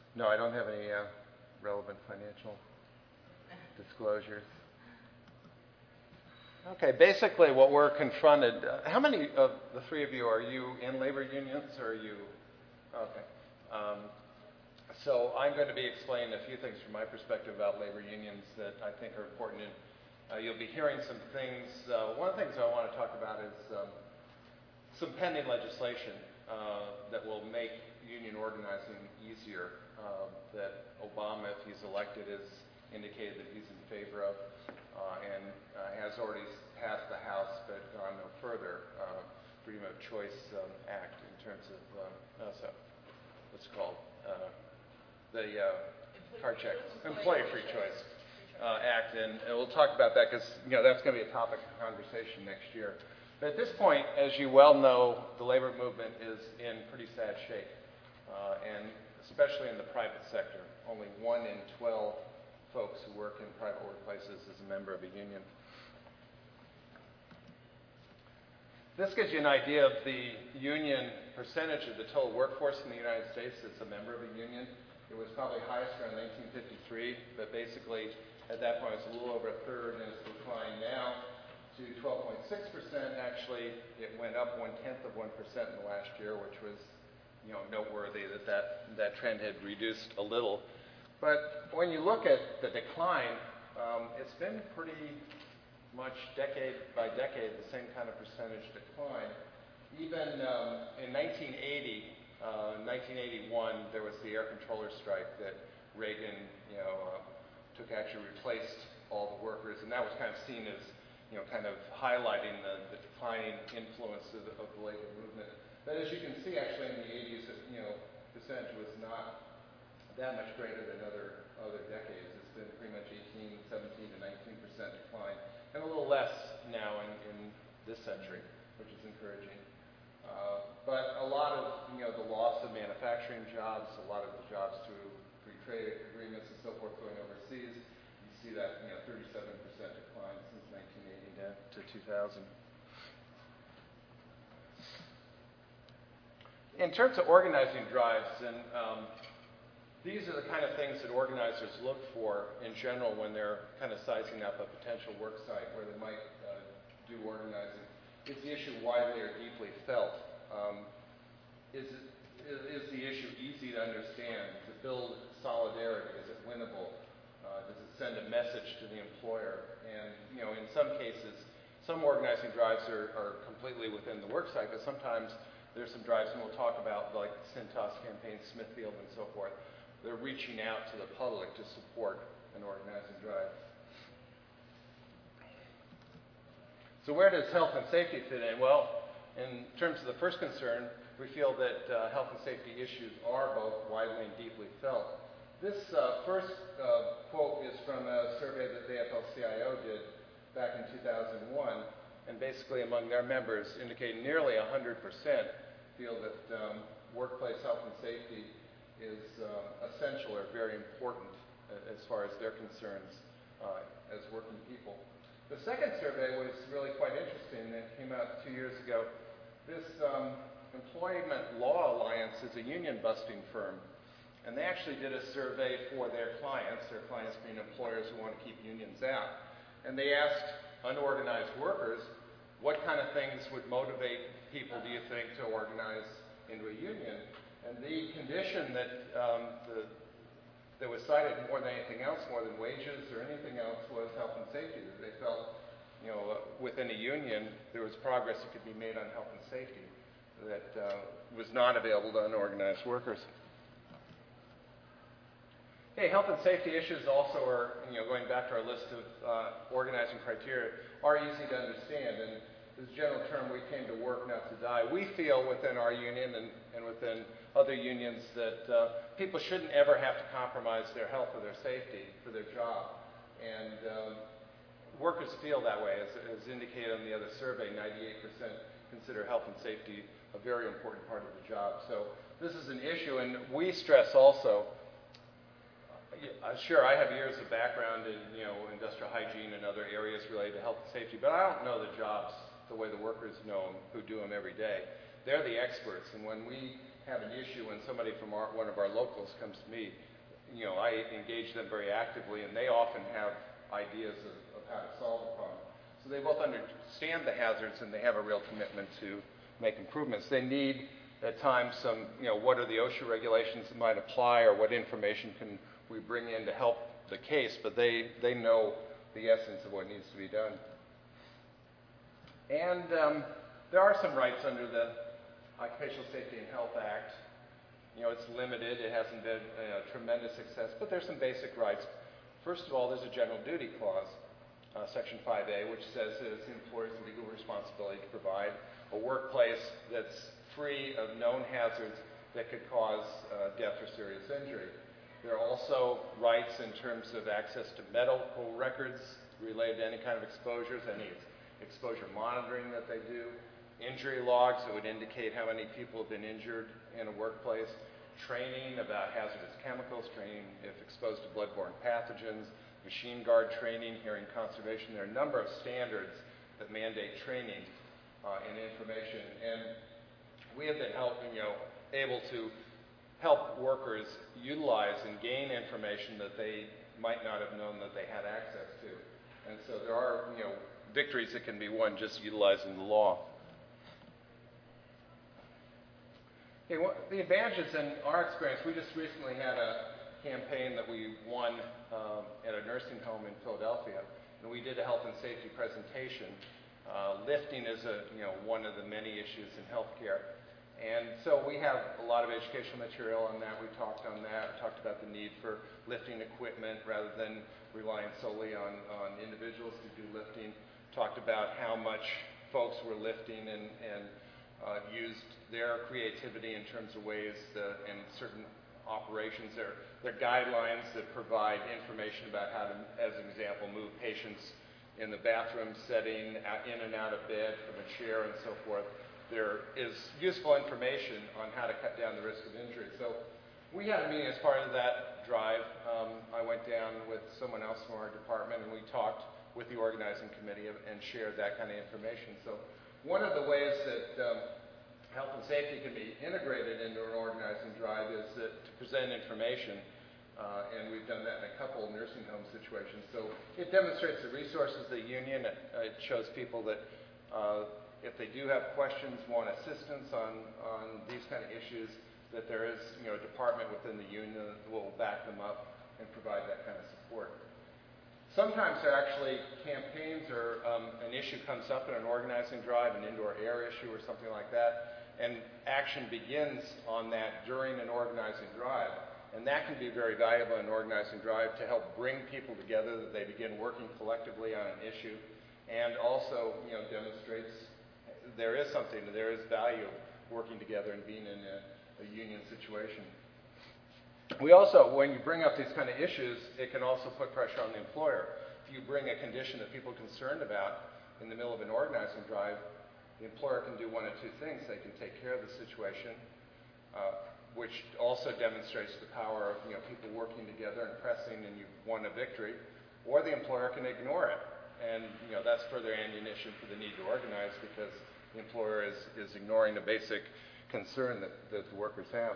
No, I don't have any relevant financial disclosures. Okay, basically what we're confronted, how many of the three of you, are you in labor unions or are you, okay. So I'm going to be explaining a few things from my perspective about labor unions that I think are important. And you'll be hearing some things. One of the things I want to talk about is some pending legislation that will make union organizing easier, that Obama, if he's elected, has indicated that he's in favor of, and has already passed the House but gone no further, Freedom of Choice Act in terms of, what's it called? The card check, Employee Free Choice Act, and we'll talk about that because that's going to be a topic of conversation next year. But at this point, as you well know, the labor movement is in pretty sad shape, and especially in the private sector. Only 1 in 12 folks who work in private workplaces is a member of a union. This gives you an idea of the union percentage of the total workforce in the United States that's a member of a union. It was probably highest around 1953, but basically at that point it was a little over a third, and it's declined now to 12.6%. Actually, it went up 0.1% in the last year, which was noteworthy that trend had reduced a little. But when you look at the decline, it's been pretty much decade by decade the same kind of percentage decline. Even in 1981, there was the air controller strike that Reagan, took action, replaced all the workers, and that was kind of seen as, kind of highlighting the declining influence of the labor movement. But as you can see, actually in the 80s, percentage was not that much greater than other decades. It's been pretty much 18, 17 to 19% decline, and a little less now in this century, which is encouraging. But a lot of the loss of manufacturing jobs, a lot of the jobs through free trade agreements and so forth going overseas, you see that 37% decline since 1980 to 2000. In terms of organizing drives, and these are the kind of things that organizers look for in general when they're kind of sizing up a potential work site where they might do organizing. Is the issue widely or deeply felt? Is the issue easy to understand? Does it build solidarity? Is it winnable? Does it send a message to the employer? And in some cases, some organizing drives are completely within the work site, but sometimes there's some drives, and we'll talk about like the Cintas campaign, Smithfield, and so forth. They're reaching out to the public to support an organizing drive. So where does health and safety fit in? Well, in terms of the first concern, we feel that health and safety issues are both widely and deeply felt. This first quote is from a survey that the AFL-CIO did back in 2001, and basically among their members indicating nearly 100% feel that workplace health and safety is essential or very important as far as their concerns as working people. The second survey was really quite interesting. It came out 2 years ago. This Employment Law Alliance is a union-busting firm, and they actually did a survey for their clients being employers who want to keep unions out. And they asked unorganized workers, what kind of things would motivate people, do you think, to organize into a union? And the condition that that was cited more than anything else, more than wages or anything else, was health and safety. They felt, within a union, there was progress that could be made on health and safety that was not available to unorganized workers. Okay, health and safety issues also are, going back to our list of organizing criteria, are easy to understand. And as a general term, we came to work, not to die. We feel within our union and within other unions that people shouldn't ever have to compromise their health or their safety for their job. And workers feel that way. As indicated on the other survey, 98% consider health and safety a very important part of the job. So this is an issue, and we stress also, sure, I have years of background in industrial hygiene and other areas related to health and safety, but I don't know the jobs the way the workers know them who do them every day. They're the experts, and when we have an issue when somebody from one of our locals comes to me, I engage them very actively, and they often have ideas of how to solve the problem. So they both understand the hazards, and they have a real commitment to make improvements. They need, at times, some, what are the OSHA regulations that might apply, or what information can we bring in to help the case, but they know the essence of what needs to be done. And there are some rights under the Occupational Safety and Health Act. It's limited. It hasn't been a tremendous success, but there's some basic rights. First of all, there's a general duty clause, Section 5A, which says that it's the employer's legal responsibility to provide a workplace that's free of known hazards that could cause death or serious injury. There are also rights in terms of access to medical records related to any kind of exposures, any exposure monitoring that they do, injury logs that would indicate how many people have been injured in a workplace, training about hazardous chemicals, training if exposed to bloodborne pathogens, machine guard training, hearing conservation. There are a number of standards that mandate training and information. And we have been able to help workers utilize and gain information that they might not have known that they had access to. And so there are, victories that can be won just utilizing the law. Okay, the advantages in our experience, we just recently had a campaign that we won at a nursing home in Philadelphia, and we did a health and safety presentation. Lifting is one of the many issues in healthcare. And so we have a lot of educational material on that. We talked on that. We talked about the need for lifting equipment rather than relying solely on individuals to do lifting. Talked about how much folks were lifting and used their creativity in terms of ways in certain operations. There are guidelines that provide information about how to, as an example, move patients in the bathroom setting, in and out of bed, from a chair, and so forth. There is useful information on how to cut down the risk of injury. So we had a meeting as part of that drive. I went down with someone else from our department, and we talked with the organizing committee and shared that kind of information. So one of the ways that health and safety can be integrated into an organizing drive is to present information, and we've done that in a couple of nursing home situations. So it demonstrates the resources of the union. It shows people that if they do have questions, want assistance on these kind of issues, that there is a department within the union that will back them up and provide that kind of support. Sometimes there are actually campaigns or an issue comes up in an organizing drive, an indoor air issue or something like that, and action begins on that during an organizing drive. And that can be very valuable in an organizing drive to help bring people together, that they begin working collectively on an issue, and also demonstrates there is value of working together and being in a union situation. We also, when you bring up these kind of issues, it can also put pressure on the employer. If you bring a condition that people are concerned about in the middle of an organizing drive, the employer can do one of two things. They can take care of the situation, which also demonstrates the power of people working together and pressing, and you've won a victory, or the employer can ignore it. And that's further ammunition for the need to organize, because the employer is ignoring the basic concern that the workers have.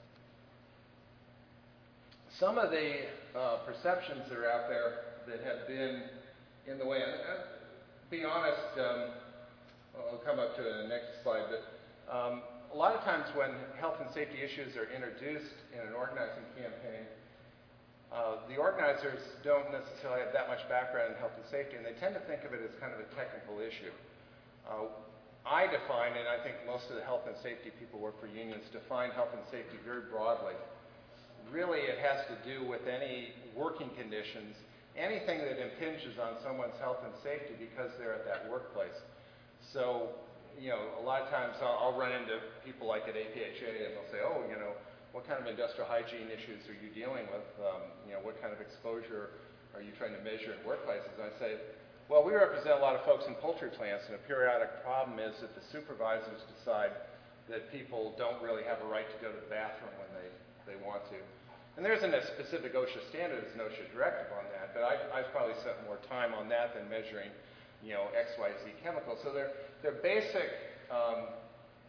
Some of the perceptions that are out there that have been in the way, and be honest, I'll come up to the next slide, but a lot of times when health and safety issues are introduced in an organizing campaign, the organizers don't necessarily have that much background in health and safety, and they tend to think of it as kind of a technical issue. I define, and I think most of the health and safety people who work for unions define health and safety very broadly. Really, it has to do with any working conditions, anything that impinges on someone's health and safety because they're at that workplace. So, a lot of times I'll run into people like at APHA, and they'll say, oh, what kind of industrial hygiene issues are you dealing with? What kind of exposure are you trying to measure in workplaces? And I say, well, we represent a lot of folks in poultry plants, and a periodic problem is that the supervisors decide that people don't really have a right to go to the bathroom when they want to. And there isn't a specific OSHA standard, there's an OSHA directive on that, but I've probably spent more time on that than measuring, XYZ chemicals. So they're basic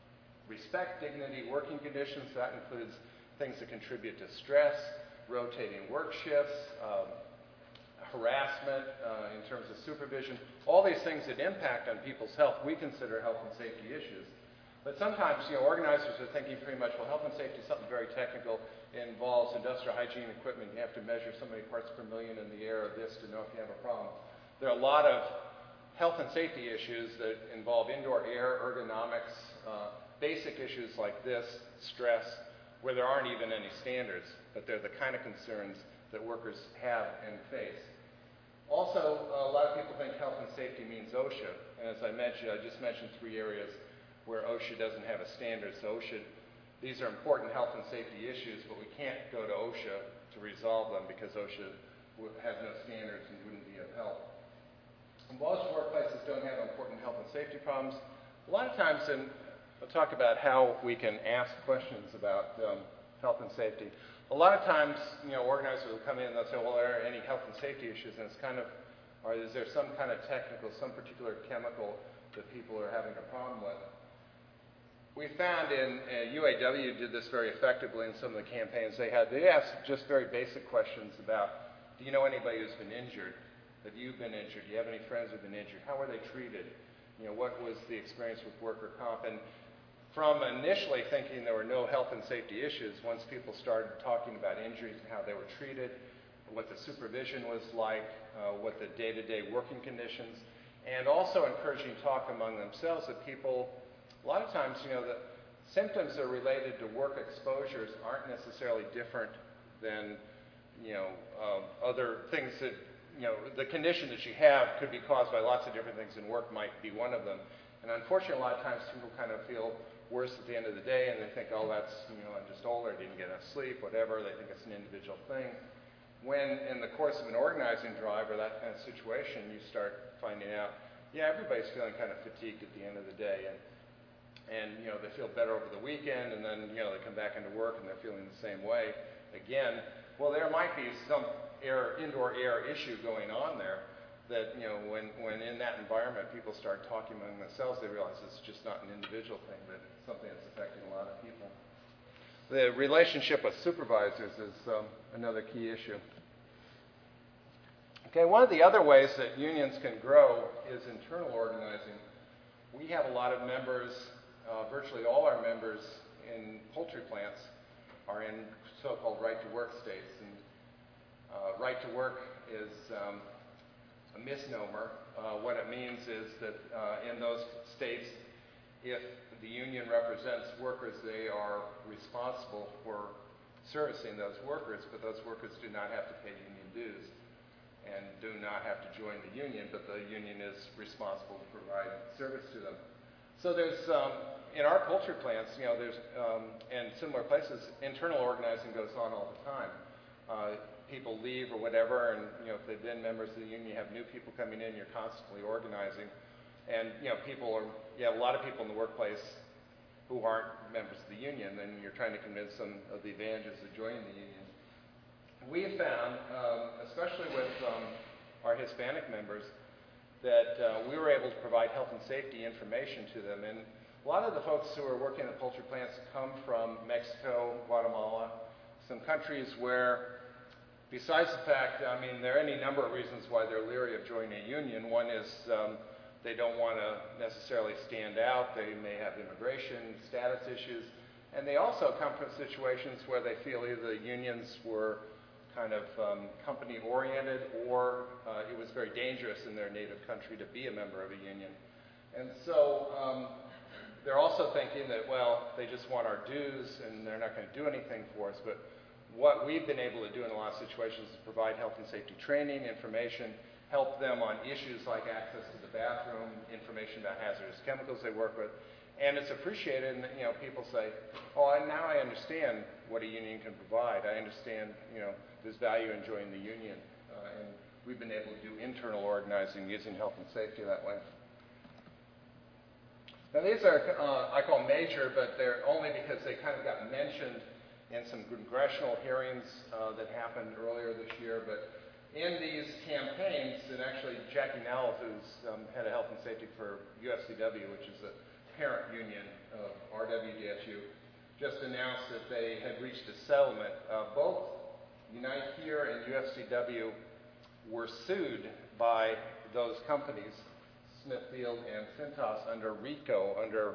respect, dignity, working conditions. That includes things that contribute to stress, rotating work shifts, harassment in terms of supervision, all these things that impact on people's health, we consider health and safety issues. But sometimes, organizers are thinking pretty much, well, health and safety is something very technical. It involves industrial hygiene equipment. You have to measure so many parts per million in the air of this to know if you have a problem. There are a lot of health and safety issues that involve indoor air, ergonomics, basic issues like this, stress, where there aren't even any standards, but they're the kind of concerns that workers have and face. Also, a lot of people think health and safety means OSHA. And as I just mentioned 3 areas where OSHA doesn't have a standard. So these are important health and safety issues, but we can't go to OSHA to resolve them because OSHA has no standards and wouldn't be of help. Most workplaces don't have important health and safety problems. A lot of times, and we'll talk about how we can ask questions about health and safety. A lot of times, organizers will come in and they'll say, well, are there any health and safety issues? And it's kind of, or is there some kind of technical, some particular chemical that people are having a problem with? We found in UAW did this very effectively in some of the campaigns they had. They asked just very basic questions about, do you know anybody who's been injured? Have you been injured? Do you have any friends who've been injured? How were they treated? What was the experience with worker comp? And from initially thinking there were no health and safety issues, once people started talking about injuries and how they were treated, what the supervision was like, what the day-to-day working conditions, and also encouraging talk among themselves that people, a lot of times, the symptoms that are related to work exposures aren't necessarily different than, other things that, the condition that you have could be caused by lots of different things, and work might be one of them. And unfortunately, a lot of times people kind of feel worse at the end of the day, and they think, oh, that's, I'm just older, I didn't get enough sleep, whatever. They think it's an individual thing. When in the course of an organizing drive or that kind of situation, you start finding out, yeah, everybody's feeling kind of fatigued at the end of the day, and they feel better over the weekend, and then, they come back into work and they're feeling the same way again. Well, there might be some indoor air issue going on there that, when in that environment people start talking among themselves, they realize it's just not an individual thing, but something that's affecting a lot of people. The relationship with supervisors is another key issue. Okay, one of the other ways that unions can grow is internal organizing. We have a lot of members, virtually all our members in poultry plants are in so-called right-to-work states. And right-to-work is a misnomer. What it means is that in those states, if the union represents workers, they are responsible for servicing those workers, but those workers do not have to pay union dues and do not have to join the union, but the union is responsible to provide service to them. So there's, in our poultry plants, and similar places, internal organizing goes on all the time. People leave or whatever, and if they've been members of the union, you have new people coming in, you're constantly organizing. And you have a lot of people in the workplace who aren't members of the union, and you're trying to convince them of the advantages of joining the union. We have found, especially with our Hispanic members, that we were able to provide health and safety information to them. And a lot of the folks who are working in the poultry plants come from Mexico, Guatemala, some countries where, besides the fact, there are any number of reasons why they're leery of joining a union. One is they don't want to necessarily stand out. They may have immigration status issues. And they also come from situations where they feel either the unions were kind of company-oriented or it was very dangerous in their native country to be a member of a union. And so they're also thinking that, well, they just want our dues and they're not going to do anything for us. But what we've been able to do in a lot of situations is provide health and safety training, information, help them on issues like access to the bathroom, information about hazardous chemicals they work with. And it's appreciated, and people say, oh, now I understand what a union can provide. I understand, there's value in joining the union. And we've been able to do internal organizing using health and safety that way. Now these are, I call major, but they're only because they kind of got mentioned in some congressional hearings that happened earlier this year. But in these campaigns, and actually Jackie Nell, who's head of health and safety for UFCW, which is a parent union of RWDSU, just announced that they had reached a settlement. Both Unite Here and UFCW were sued by those companies, Smithfield and Cintas, under RICO, under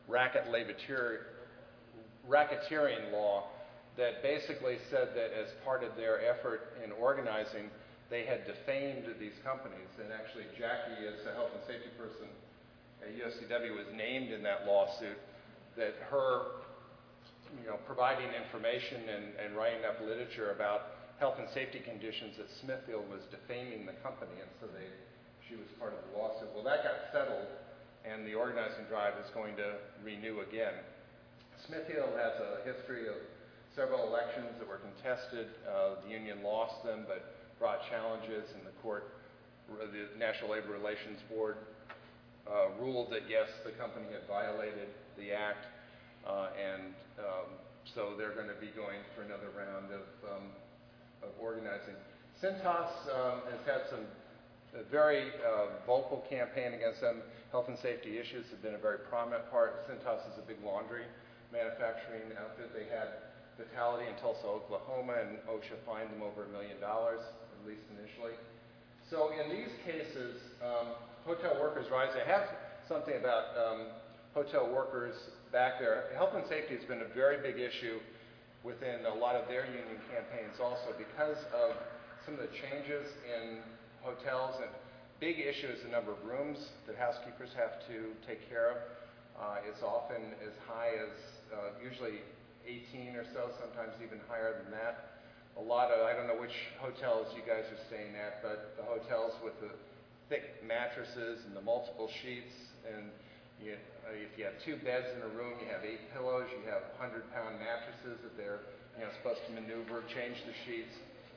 racketeering law, that basically said that as part of their effort in organizing, they had defamed these companies. And actually, Jackie, as a health and safety person at UFCW, was named in that lawsuit, that her providing information and writing up literature about health and safety conditions at Smithfield was defaming the company, and so she was part of the lawsuit. Well, that got settled, and the organizing drive is going to renew again. Smithfield has a history of several elections that were contested. The union lost them, but brought challenges, and the National Labor Relations Board ruled that yes, the company had violated the act, and so they're going to be going for another round of organizing. Cintas has had some very vocal campaign against them. Health and safety issues have been a very prominent part. Cintas is a big laundry manufacturing outfit. They had fatality in Tulsa, Oklahoma, and OSHA fined them over $1 million, at least initially. So in these cases, hotel workers rise. I have something about hotel workers back there. Health and safety has been a very big issue within a lot of their union campaigns also, because of some of the changes in hotels, and big issue is the number of rooms that housekeepers have to take care of. It's often as high as usually 18 or so, sometimes even higher than that. A lot of, I don't know which hotels you guys are staying at, but the hotels with the thick mattresses and the multiple sheets, and if you have 2 beds in a room, you have 8 pillows, you have 100-pound mattresses that they're supposed to maneuver, change the sheets.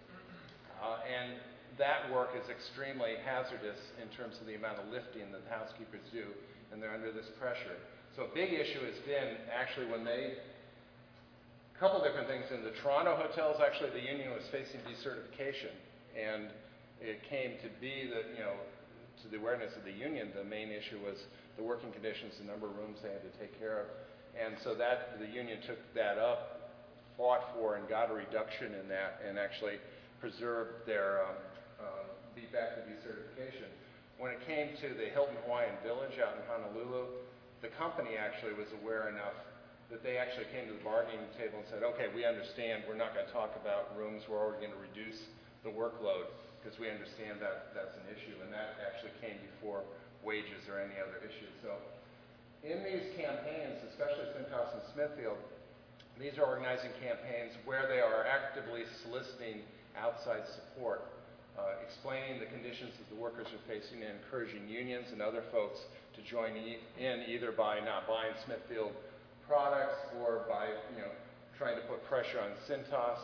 And that work is extremely hazardous in terms of the amount of lifting that the housekeepers do, and they're under this pressure. So a big issue has been actually when a couple different things. In the Toronto hotels, actually the union was facing decertification, and it came to be that, to the awareness of the union, the main issue was the working conditions, the number of rooms they had to take care of. And so that the union took that up, fought for, and got a reduction in that, and actually preserved their beat back the decertification. When it came to the Hilton Hawaiian Village out in Honolulu, the company actually was aware enough that they actually came to the bargaining table and said, okay, we understand, we're not going to talk about rooms, we're already going to reduce the workload, because we understand that that's an issue, and that actually came before wages or any other issue. So in these campaigns, especially Cintas and Smithfield, these are organizing campaigns where they are actively soliciting outside support, explaining the conditions that the workers are facing, and encouraging unions and other folks to join in, either by not buying Smithfield products or by trying to put pressure on Cintas,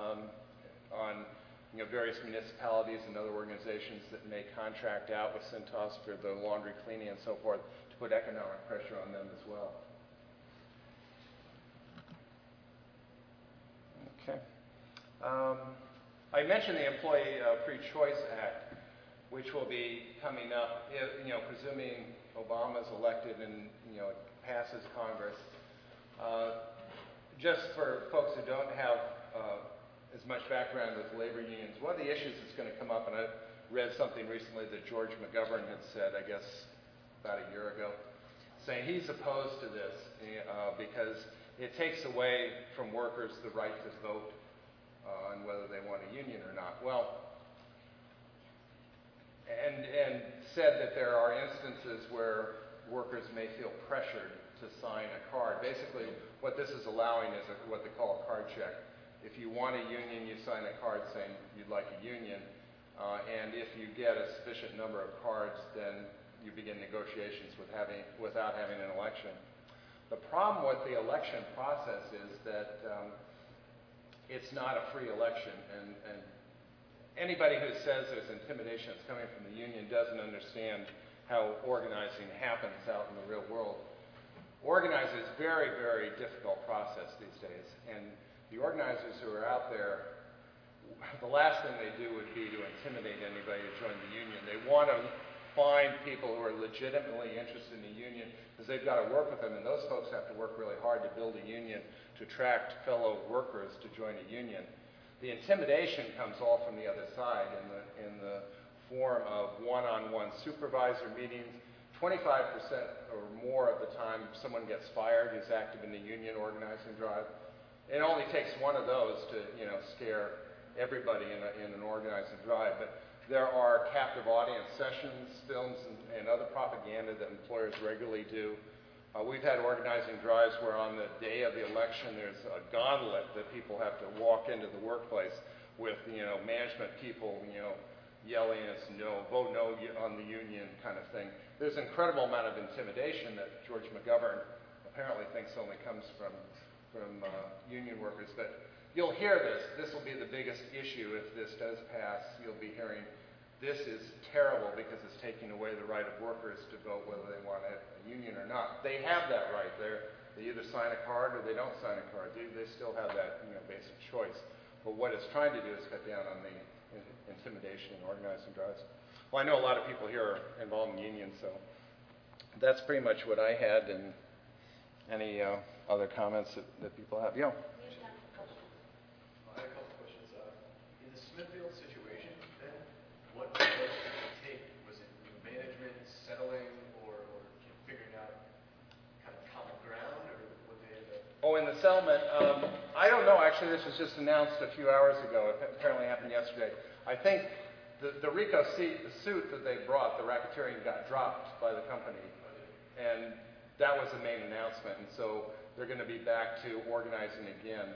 on various municipalities and other organizations that may contract out with Cintas for the laundry cleaning and so forth, to put economic pressure on them as well. Okay. I mentioned the Employee Free Choice Act, which will be coming up, presuming Obama's elected and passes Congress. Just for folks who don't have as much background with labor unions, one of the issues that's going to come up, and I read something recently that George McGovern had said, I guess about a year ago, saying he's opposed to this because it takes away from workers the right to vote on whether they want a union or not. Well, and said that there are instances where workers may feel pressured to sign a card. Basically, what this is allowing is what they call a card check. If you want a union, you sign a card saying you'd like a union, and if you get a sufficient number of cards, then you begin negotiations without having an election. The problem with the election process is that it's not a free election, and anybody who says there's intimidation that's coming from the union doesn't understand how organizing happens out in the real world. Organizing is a very, very difficult process these days, and the organizers who are out there, the last thing they do would be to intimidate anybody to join the union. They want to find people who are legitimately interested in a union, because they've got to work with them, and those folks have to work really hard to build a union, to attract fellow workers to join a union. The intimidation comes all from the other side in the form of one-on-one supervisor meetings. 25% or more of the time someone gets fired who's active in the union organizing drive. It only takes one of those to, scare everybody in an organizing drive. But there are captive audience sessions, films, and other propaganda that employers regularly do. We've had organizing drives where on the day of the election there's a gauntlet that people have to walk into the workplace with, management people, yelling at us, no, vote no on the union kind of thing. There's an incredible amount of intimidation that George McGovern apparently thinks only comes from union workers. But you'll hear this. This will be the biggest issue if this does pass. You'll be hearing, this is terrible because it's taking away the right of workers to vote whether they want a union or not. They have that right. They either sign a card or they don't sign a card. They still have that basic choice. But what it's trying to do is cut down on the intimidation and organizing drives. Well, I know a lot of people here are involved in unions, so that's pretty much what I had. And any other comments that people have? Yeah. I had a couple questions. In the Smithfield situation, then, what did it take? Was it management settling or figuring out kind of common ground, or would they end up? Oh, in the settlement, I don't know. Actually, this was just announced a few hours ago. It apparently happened yesterday. I think the RICO suit that they brought, the racketeering, got dropped by the company, and that was the main announcement. And so they're going to be back to organizing again.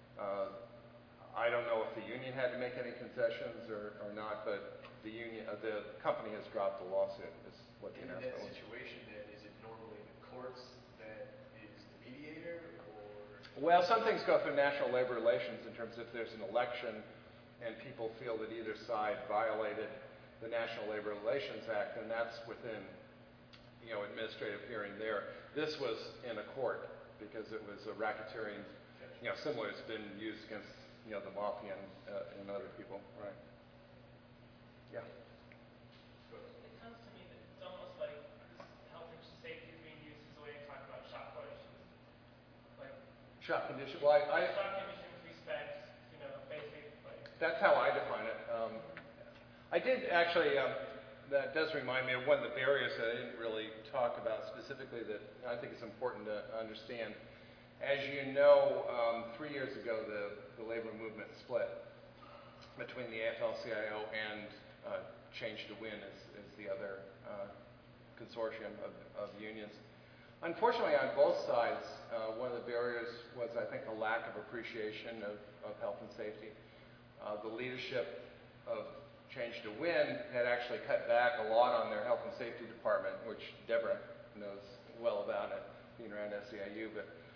I don't know if the union had to make any concessions or not, but the company has dropped the lawsuit. Is what the announcement was. In that situation, then, is it normally the courts that is the mediator, or? Well, some things go through National Labor Relations in terms of if there's an election and people feel that either side violated the National Labor Relations Act, and that's within, administrative hearing there. This was in a court because it was a racketeering, similar. It's been used against, the mafia and other people, right? Yeah. It comes to me that it's almost like this health and safety is being used as a way to talk about shop conditions. Like shop condition. Well, shop conditions respect, basic. That's how I define it. I did actually. That does remind me of one of the barriers that I didn't really talk about specifically that I think is important to understand. As you know, 3 years ago, the labor movement split between the AFL-CIO and Change to Win is the other consortium of unions. Unfortunately, on both sides, one of the barriers was, I think, a lack of appreciation of health and safety. The leadership of Change to Win had actually cut back a lot on their health and safety department, which Deborah knows well about it, being around SEIU.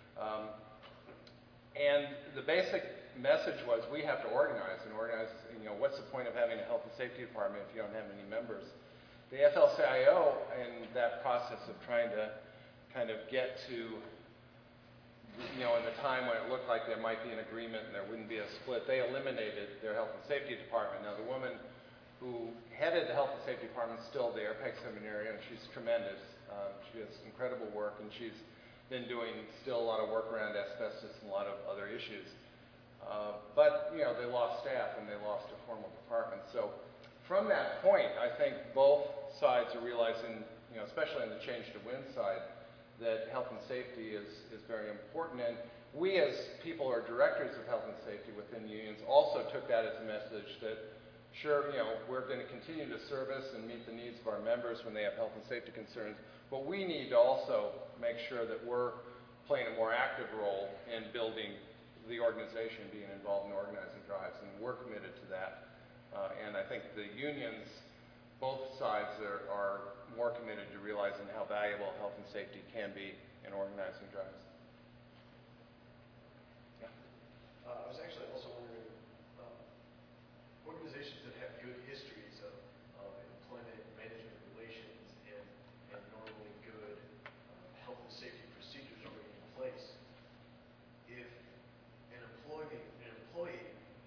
And the basic message was we have to organize. What's the point of having a health and safety department if you don't have any members? The AFL-CIO, in that process of trying to kind of get to, in the time when it looked like there might be an agreement and there wouldn't be a split, they eliminated their health and safety department. Now, the woman who headed the health and safety department is still there, Peg Seminary, and she's tremendous. She does incredible work, and she's been doing still a lot of work around asbestos and a lot of other issues. But they lost staff and they lost a formal department. So from that point, I think both sides are realizing, especially on the Change to Win side, that health and safety is very important. And we as people who are directors of health and safety within unions also took that as a message that, sure, we're going to continue to service and meet the needs of our members when they have health and safety concerns, but we need to also make sure that we're playing a more active role in building the organization, being involved in organizing drives, and we're committed to that. And I think the unions, both sides are more committed to realizing how valuable health and safety can be in organizing drives. Yeah. I was actually also wondering, organizations that have good histories of employment management relations and normally good health and safety procedures already in place, if an employee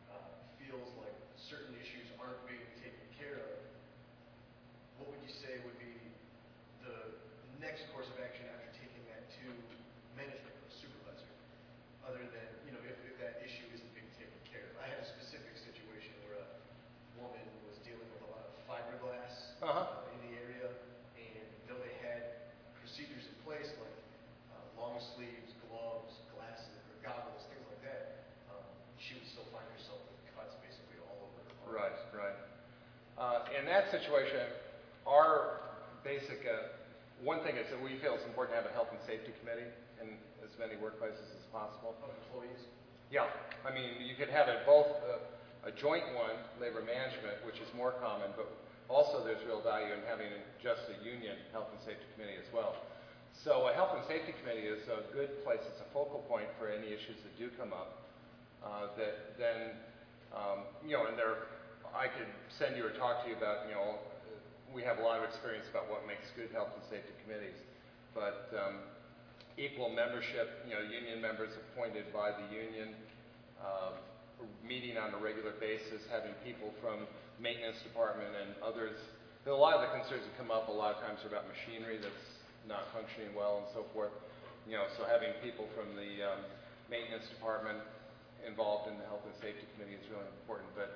feels like certain issues aren't being taken care of, what would you say would that situation, our basic, one thing is that we feel it's important to have a health and safety committee in as many workplaces as possible. Of employees? Yeah, I mean, you could have it both a joint one, labor management, which is more common, but also there's real value in having just a union health and safety committee as well. So a health and safety committee is a good place. It's a focal point for any issues that do come up. That then, and I could send you or talk to you about, we have a lot of experience about what makes good health and safety committees. But equal membership, union members appointed by the union, meeting on a regular basis, having people from maintenance department and others. A lot of the concerns that come up a lot of times are about machinery that's not functioning well and so forth. So having people from the maintenance department involved in the health and safety committee is really important. But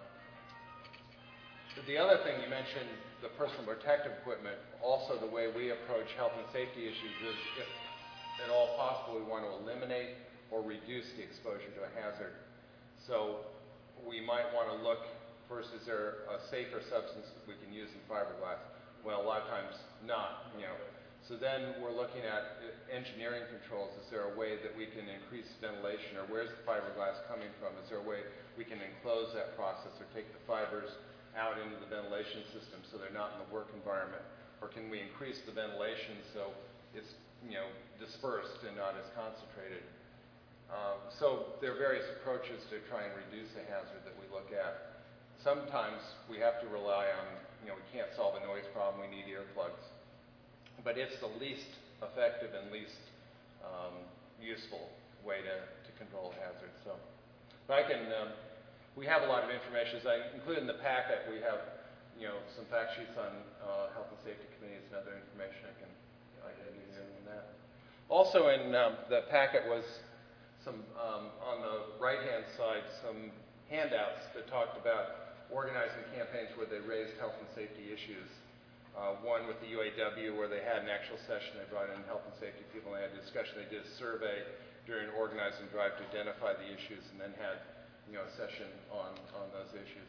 the other thing you mentioned, the personal protective equipment, also the way we approach health and safety issues is, if at all possible, we want to eliminate or reduce the exposure to a hazard. So we might want to look first, is there a safer substance that we can use in fiberglass? Well, a lot of times not, So then we're looking at engineering controls. Is there a way that we can increase ventilation, or where's the fiberglass coming from? Is there a way we can enclose that process or take the fibers out into the ventilation system so they're not in the work environment? Or can we increase the ventilation so it's dispersed and not as concentrated? So there are various approaches to try and reduce the hazard that we look at. Sometimes we have to rely on, we can't solve a noise problem, we need earplugs. But it's the least effective and least useful way to control hazards. So, but we have a lot of information. As I included in the packet, we have, some fact sheets on health and safety committees and other information I can give you on that. Also in the packet was some, on the right-hand side, some handouts that talked about organizing campaigns where they raised health and safety issues. One with the UAW where they had an actual session. They brought in health and safety people and they had a discussion. They did a survey during an organizing drive to identify the issues and then had, a session on those issues.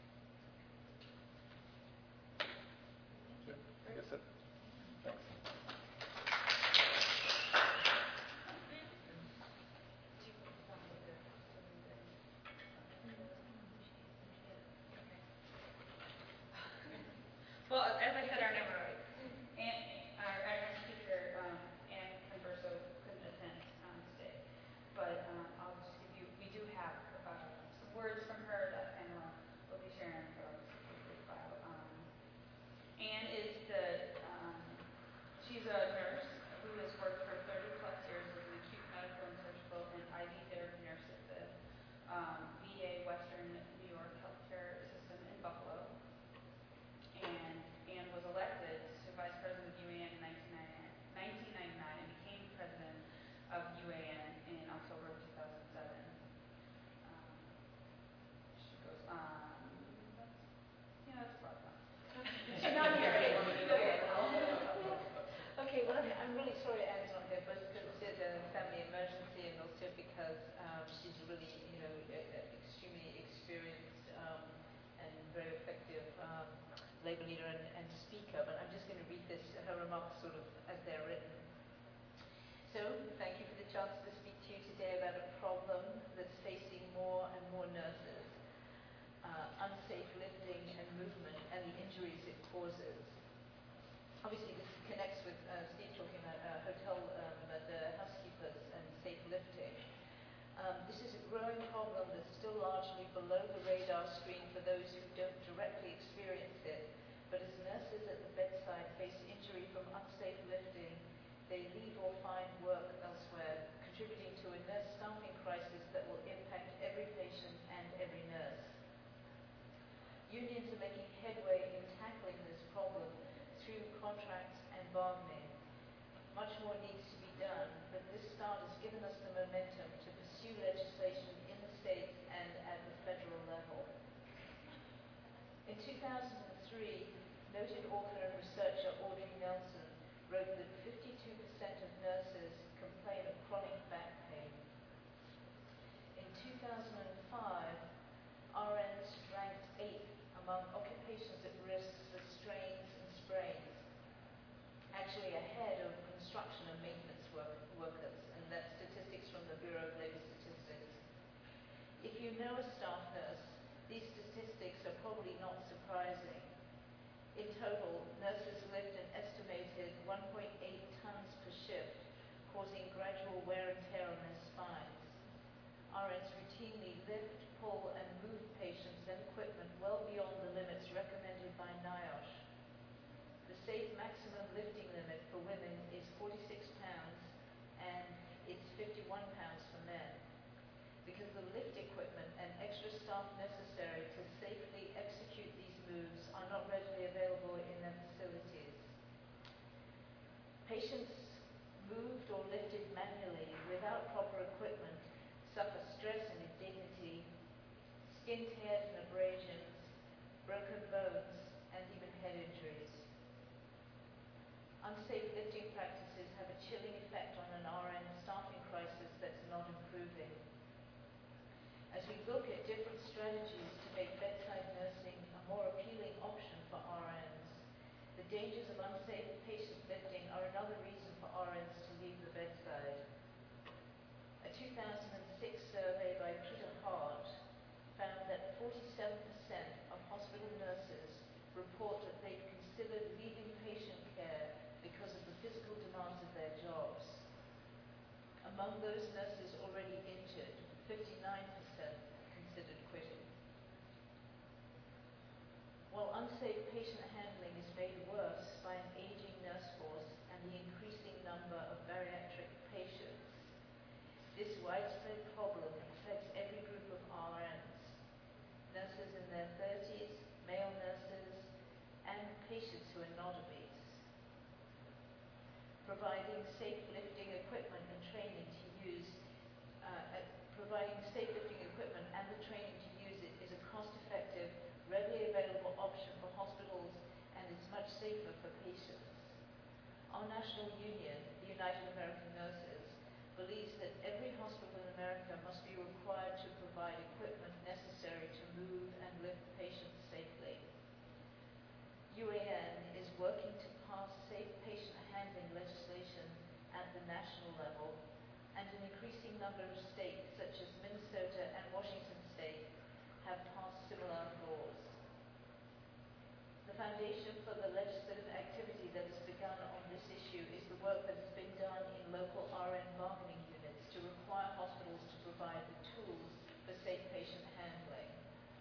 I guess it. Thanks. Well, as I said, our next speaker, Ann Converso, couldn't attend today. But I'll just give you, we do have some words from her that Pamela will be sharing for us to file. Ann is she's a nurse who has worked for 30 plus years as an acute medical and surgical and IV therapy nurse at the VA Western New York Healthcare System in Buffalo. And Ann was elected to vice president of UAN in 1999 and became president of UAN in October of 2007. She goes on. That's a lot of fun. She's not here. Okay, well, I'm really sorry Anne's not here, both because it's a family emergency and also because she's really, extremely experienced and very effective labor leader and speaker. But I'm just going to read her remarks sort of as they're written. So, thank you for the chance to speak to you today about a problem that's facing more and more nurses, unsafe lifting and movement, and the injuries it causes. Obviously, this connects with Steve talking about hotel housekeepers and safe lifting. This is a growing problem that's still largely below the radar screen for those who don't directly experience it. But as nurses at the bedside face injury from unsafe lifting, they leave or find work elsewhere, contributing to a nurse staffing crisis that will impact every patient and every nurse. Unions are making headway in tackling this problem through contracts and bargaining. Much more needs to be done, but this start has given us the momentum to pursue legislation in the states and at the federal level. In 2003, noted author and researcher Audrey Nelson wrote that 52% of nurses complain of chronic back pain. In 2005, RNs ranked 8th among occupations at risk actually ahead of construction and maintenance workers, and that's statistics from the Bureau of Labor Statistics. If you know a staff nurse, these statistics are probably not surprising. In total, nurses lift an estimated 1.8 tons per shift, causing gradual wear and tear on their spines. RNs routinely lift, pull, and move patients and equipment well beyond the limits recommended by NIOSH. The safe maximum lifting limit for women is 46 pounds, and it's 51 pounds for men. Because the lift equipment and extra staff necessary to safely execute these moves are not readily available in their facilities. Patients moved or lifted manually without proper equipment suffer stress and indignity, skin tears and abrasions, broken bones, and even head injuries. Unsafe lifting practices have a chilling effect on an RN staffing crisis that's not improving. As we look at different strategies to make bedside nursing a more appealing option for RNs, the dangers of unsafe patient lifting are another reason for RNs to leave the bedside. A 2006 survey by Peter Hart found that 47% of hospital nurses report that they've considered leaving patient care because of the physical demands of their jobs. Among those nurses already injured, 59% considered quitting. While unsafe patient handling is made worse by an aging nurse force and the increasing number of bariatric patients, this widespread problem affects every group of RNs, nurses in their 30s, male nurses, and patients who are not obese. Providing safe lifting equipment and training to use and the training to use it is a cost-effective, readily available option for hospitals, and it's much safer for patients. Our national union, the United American Nurses, believes that every hospital in America must be required to provide equipment necessary to move and lift patients safely. UAN is working to pass safe patient handling legislation at the national level, and an increasing number of states, such as Minnesota and Washington State, have passed similar laws. The foundation for the legislative activity that has begun on this issue is the work that has been done in local RN bargaining units to require hospitals to provide the tools for safe patient handling.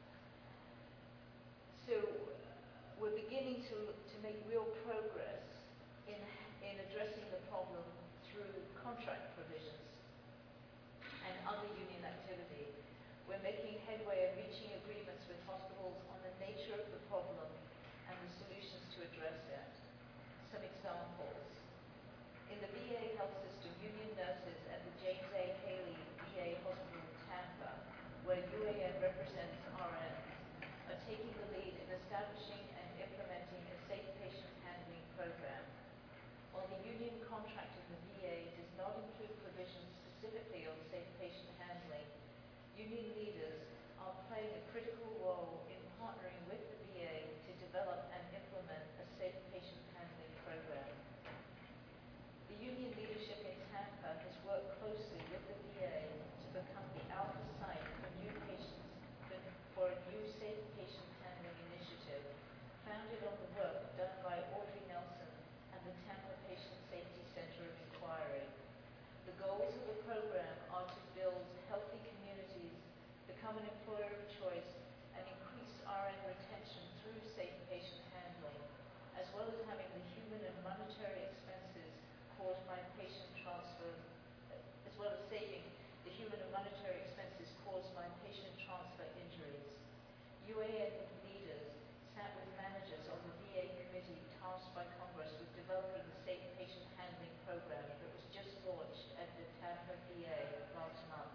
So we're beginning to make real progress in addressing the problem through contract provisions and other union activity. We're making headway and reaching agreements with hospitals on the nature of the problem and the solutions to address it. Some examples. In the VA health system, union nurses at the James A. Haley VA Hospital in Tampa, where UAN represents RNs, are taking the lead in establishing and implementing a safe patient handling program. While the union contract in the VA does not include provisions specifically on safe patient handling, union leaders are playing a critical role in partnering with the VA to develop and implement a safe patient handling program. The union leadership in Tampa has worked closely with the VA to become the alpha site for new patients, for a new safe patient handling initiative founded on the work done by Audrey Nelson and the Tampa Patient Safety Center of Inquiry. The goals of the program are to build healthy communities, become an employer of choice, and increase RN retention through safe patient handling, as well as having the human and monetary expenses caused by patient transfer, as well as saving the human and monetary expenses caused by patient transfer injuries. UAN leaders sat with managers on the VA committee tasked by Congress with developing the safe patient handling program that was just launched at the Tampa VA last month.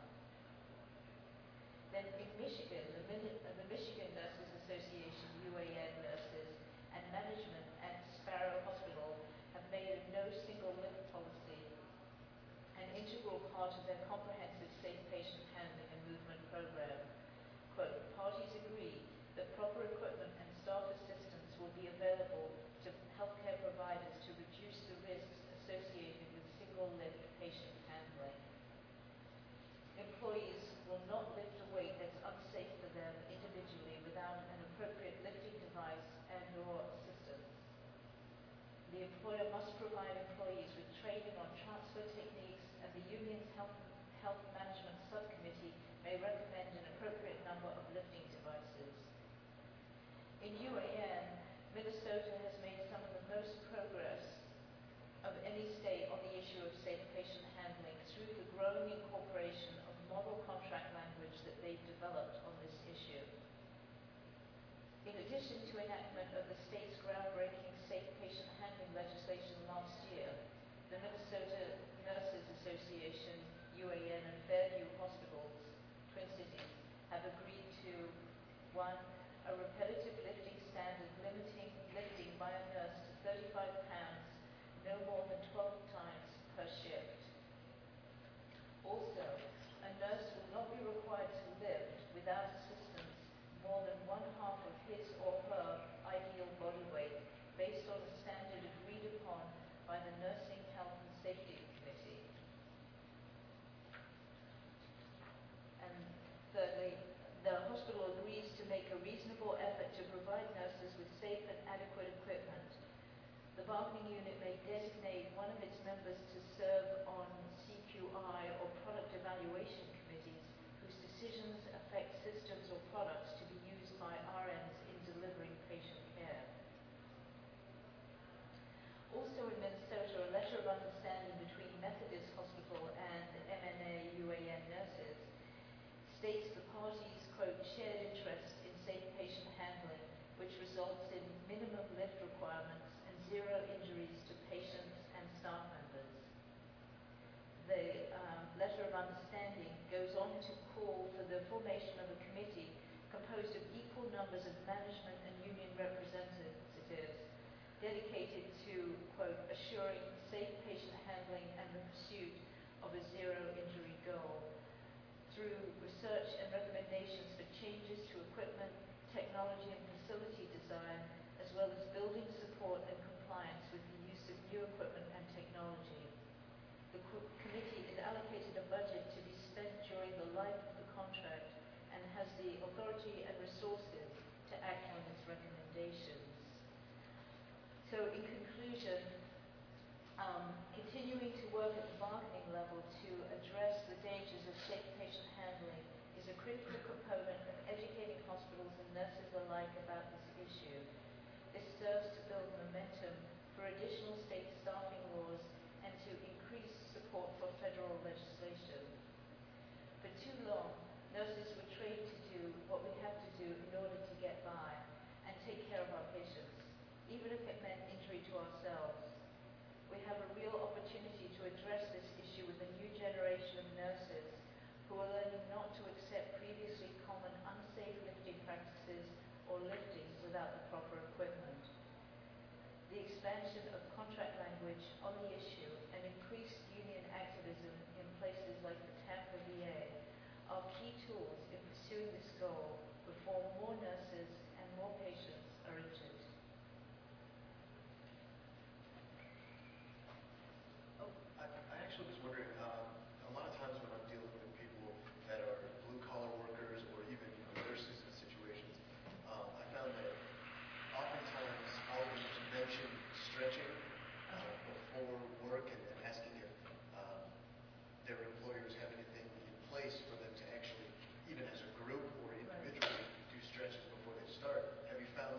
Then in Michigan, the Michigan Nurses Association, UAN nurses, and management at Sparrow Hospital have made a no single lift policy an integral part of their comprehensive safe patient handling and movement program. Quote, parties agree that proper equipment and staff assistance will be available to healthcare providers to reduce the In UAN, Minnesota has made some of the most progress of any state on the issue of safe patient handling through the growing incorporation of model contract language that they've developed on this issue. In addition to enactment of the state's groundbreaking safe patient handling legislation last year, the Minnesota Nurses Association, UAN, and Fairview Hospitals, Twin Cities, have agreed to 1. A repetitive lifting standard limiting lifting by a nurse to 35 pounds no more than 12 times per shift. Also, a nurse will not be required to lift without assistance more than 1/2 of his or her ideal body weight based on a standard agreed upon by the Nursing Health and Safety Committee. And thirdly, the hospital agrees to make a reasonable effort to provide nurses with safe and adequate equipment. The bargaining unit may designate one of its members to serve on CQI or product evaluation committees whose decisions affect systems or products to be used by RNs in delivering patient care. Also in Minnesota, a letter of understanding between Methodist Hospital and MNA UAN nurses states the parties, quote, shared interest in safe patient handling, which results in minimum lift requirements and 0 injuries to patients and staff members. The letter of understanding goes on to call for the formation of a committee composed of equal numbers of management and union representatives dedicated to, quote, assuring safe patient handling and the pursuit of a 0 injury goal through research and recommendations for changes to equipment, technology and facility design, as well as building support and compliance with the use of new equipment and technology. The committee is allocated a budget to be spent during the life of the contract and has the authority and resources to act on its recommendations. So in conclusion, continuing to work at the bargaining level to address the dangers of safe patient handling is a critical component of educating hospitals and nurses alike about this issue. This serves to build momentum for additional state staffing laws and to increase support for federal legislation. For too long, nurses were trained to do what we have to do in order to get by and take care of our patients, even if it meant injury to ourselves. We have a real opportunity to address this issue with a new generation of nurses who are learning not to accept previously common unsafe lifting practices or lifting without the proper equipment. The expansion of contract language on the issue and increased union activism in places like the Tampa VA are key tools in pursuing this goal before more nurses and more patients are injured. I actually was wondering, a lot of times when I'm dealing with people that are blue-collar workers or even nurses in situations, I found that oftentimes I'll mention stretching before work and asking if their employers have anything in place for them to actually, even as a group or individually, do stretches before they start. Have you found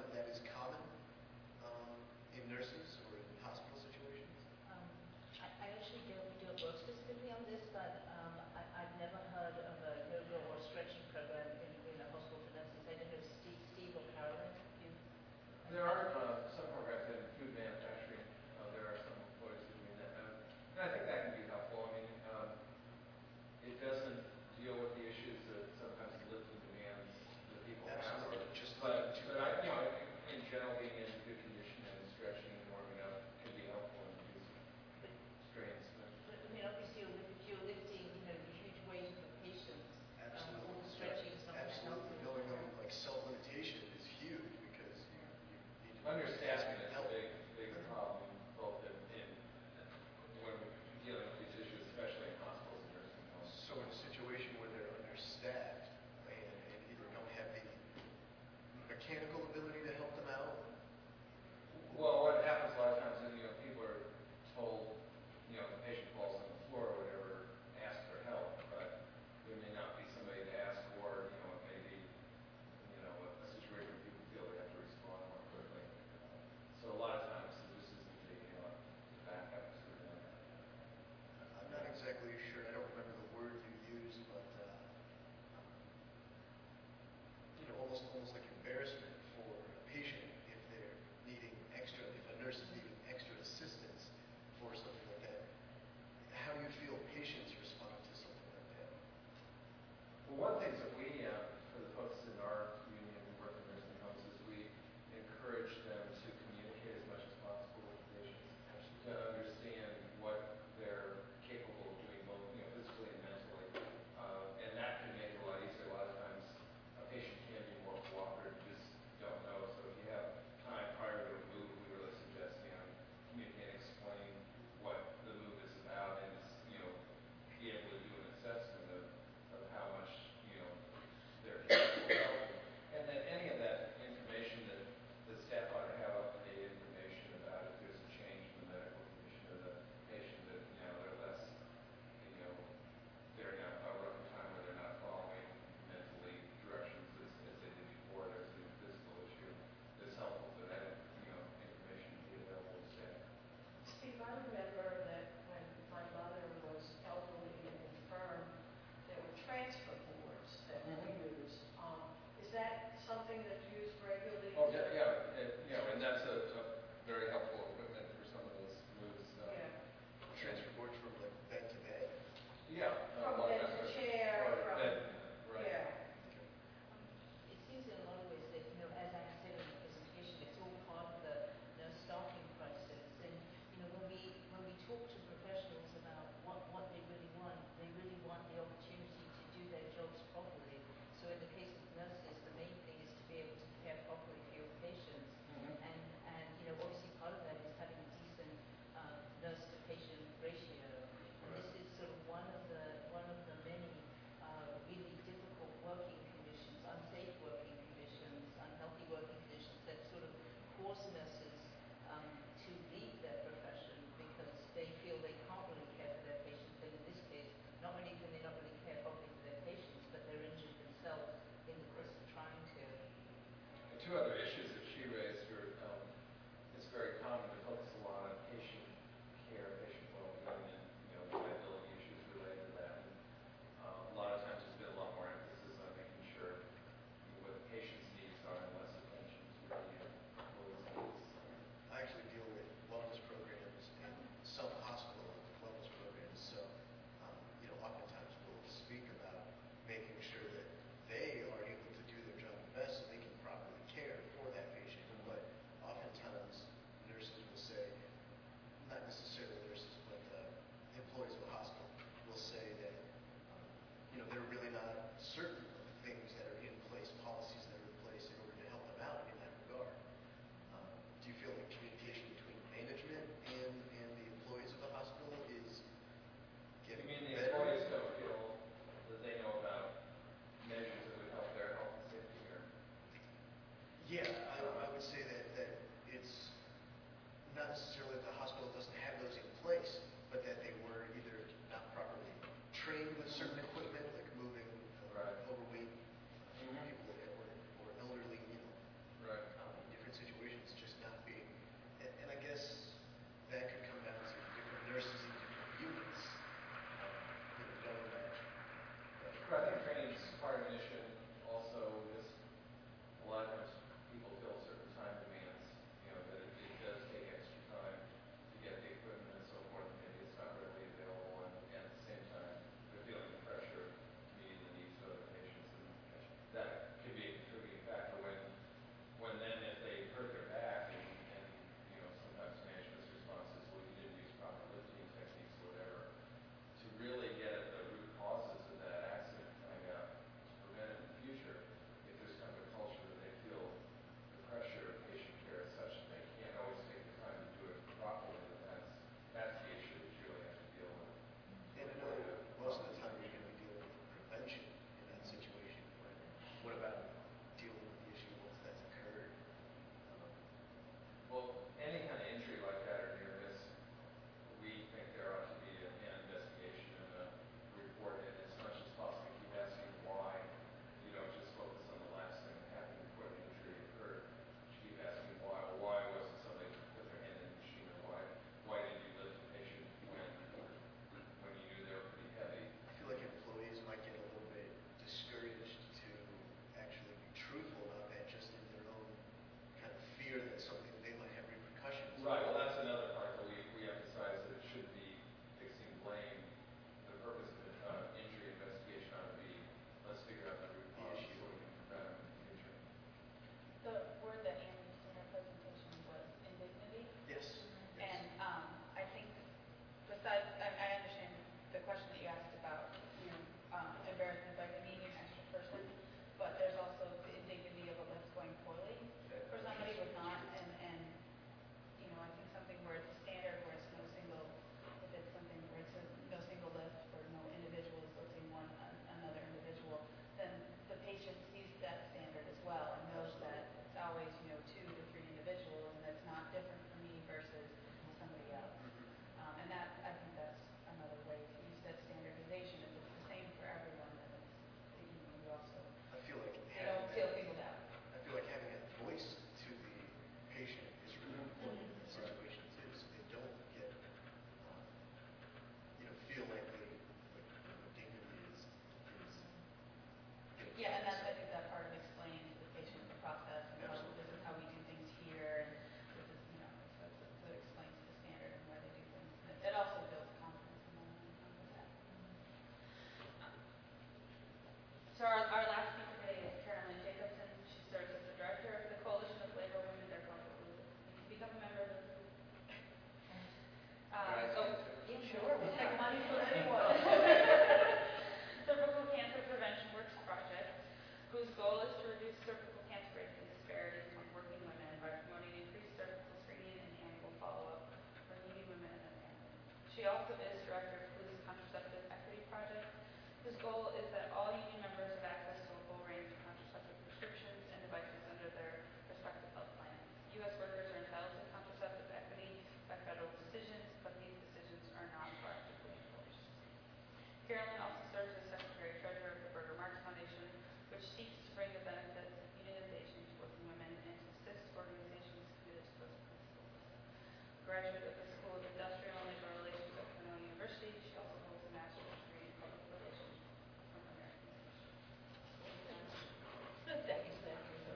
Director of WHO's Contraceptive Equity Project, whose goal is that all union members have access to a full range of contraceptive prescriptions and devices under their respective health plans. U.S. workers are entitled to contraceptive equity by federal decisions, but these decisions are not proactively enforced. Carolyn also serves as Secretary-Treasurer of the Berger Marx Foundation, which seeks to bring the benefits of unionization to working women and to assist organizations committed to those principles. Graduate of the School of Industrial and Labor Relations at Cornell University, she also holds a master's degree in public relations from American University. Thank you.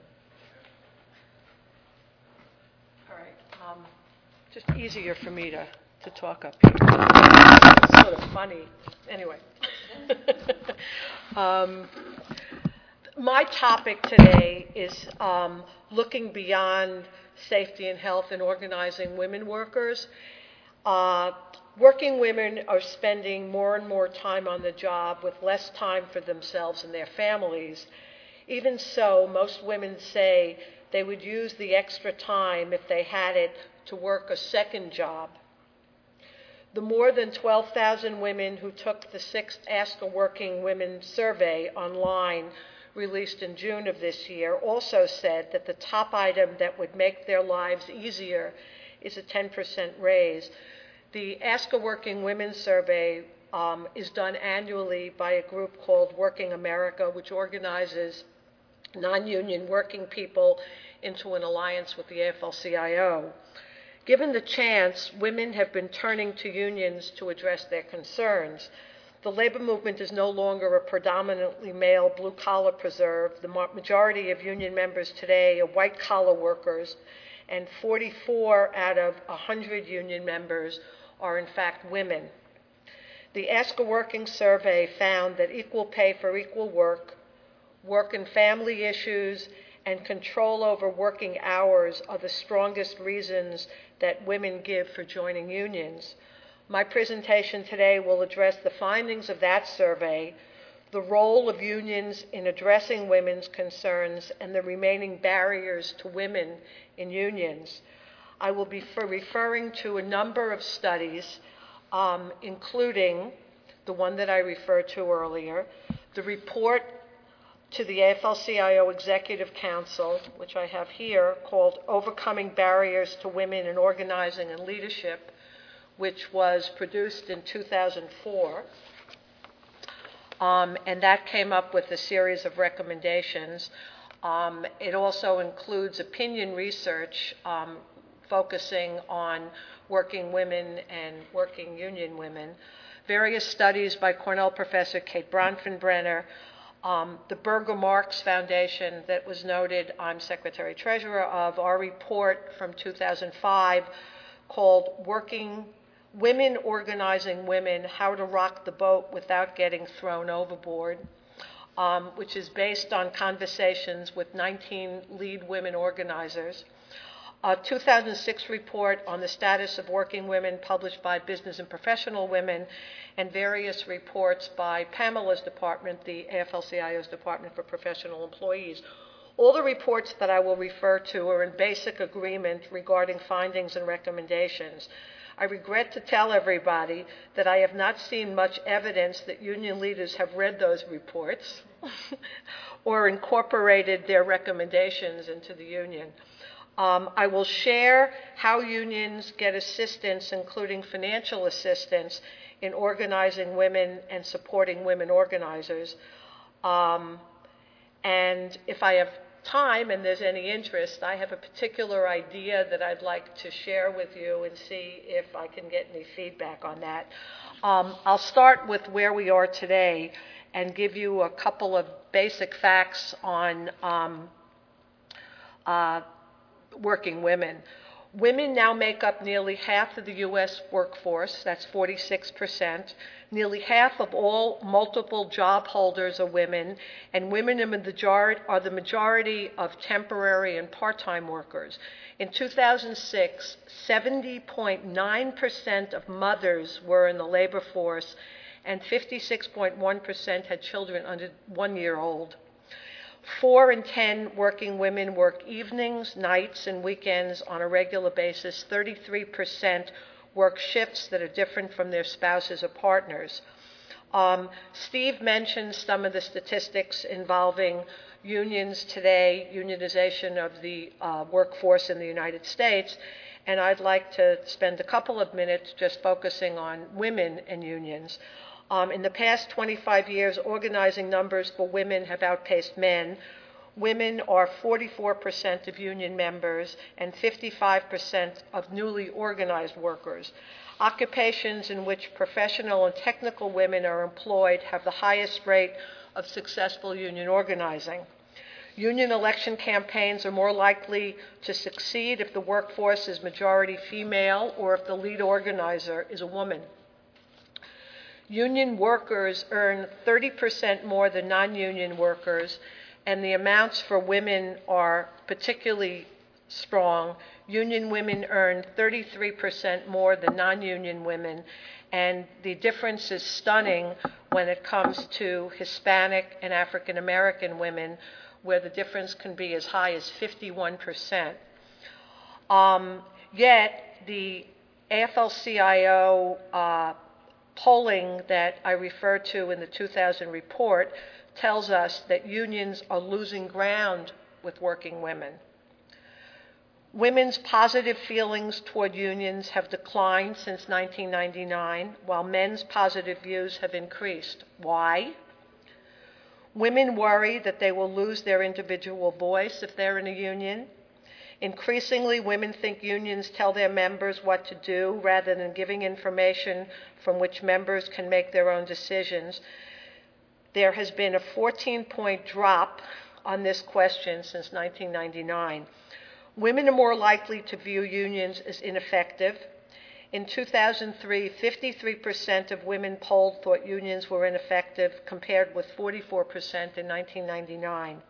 All right. Just easier for me to talk up here. It's sort of funny. Anyway. My topic today is looking beyond safety and health and organizing women workers. Working women are spending more and more time on the job with less time for themselves and their families. Even so, most women say they would use the extra time, if they had it, to work a second job. The more than 12,000 women who took the 6th Ask a Working Women survey online, released in June of this year, also said that the top item that would make their lives easier is a 10% raise. The Ask a Working Women survey is done annually by a group called Working America, which organizes non-union working people into an alliance with the AFL-CIO. Given the chance, women have been turning to unions to address their concerns. The labor movement is no longer a predominantly male blue-collar preserve. The majority of union members today are white-collar workers, and 44 out of 100 union members are in fact women. The Ask a Working survey found that equal pay for equal work, work and family issues, and control over working hours are the strongest reasons that women give for joining unions. My presentation today will address the findings of that survey, the role of unions in addressing women's concerns, and the remaining barriers to women in unions. I will be referring to a number of studies, including the one that I referred to earlier, the report to the AFL-CIO Executive Council, which I have here, called Overcoming Barriers to Women in Organizing and Leadership, which was produced in 2004. And that came up with a series of recommendations. It also includes opinion research focusing on working women and working union women, various studies by Cornell professor Kate Bronfenbrenner, the Berger Marx Foundation that was noted, I'm Secretary Treasurer of, our report from 2005 called Women Organizing Women, How to Rock the Boat Without Getting Thrown Overboard, which is based on conversations with 19 lead women organizers. A 2006 report on the status of working women published by Business and Professional Women, and various reports by Pamela's department, the AFL-CIO's Department for Professional Employees. All the reports that I will refer to are in basic agreement regarding findings and recommendations. I regret to tell everybody that I have not seen much evidence that union leaders have read those reports or incorporated their recommendations into the union. I will share how unions get assistance, including financial assistance, in organizing women and supporting women organizers. And if I have time and there's any interest, I have a particular idea that I'd like to share with you and see if I can get any feedback on that. I'll start with where we are today and give you a couple of basic facts on working women. Women now make up nearly half of the U.S. workforce, that's 46%. Nearly half of all multiple job holders are women, and women are the majority of temporary and part-time workers. In 2006, 70.9% of mothers were in the labor force, and 56.1% had children under 1 year old. 4 in 10 working women work evenings, nights, and weekends on a regular basis. 33% work shifts that are different from their spouses or partners. Steve mentioned some of the statistics involving unions today, unionization of the workforce in the United States, and I'd like to spend a couple of minutes just focusing on women and unions. In the past 25 years, organizing numbers for women have outpaced men. Women are 44% of union members and 55% of newly organized workers. Occupations in which professional and technical women are employed have the highest rate of successful union organizing. Union election campaigns are more likely to succeed if the workforce is majority female or if the lead organizer is a woman. Union workers earn 30% more than non-union workers, and the amounts for women are particularly strong. Union women earn 33% more than non-union women, and the difference is stunning when it comes to Hispanic and African American women, where the difference can be as high as 51%. Yet the AFL-CIO polling that I referred to in the 2000 report tells us that unions are losing ground with working women. Women's positive feelings toward unions have declined since 1999, while men's positive views have increased. Why? Women worry that they will lose their individual voice if they're in a union. Increasingly, women think unions tell their members what to do rather than giving information from which members can make their own decisions. There has been a 14-point drop on this question since 1999. Women are more likely to view unions as ineffective. In 2003, 53% of women polled thought unions were ineffective, compared with 44% in 1999.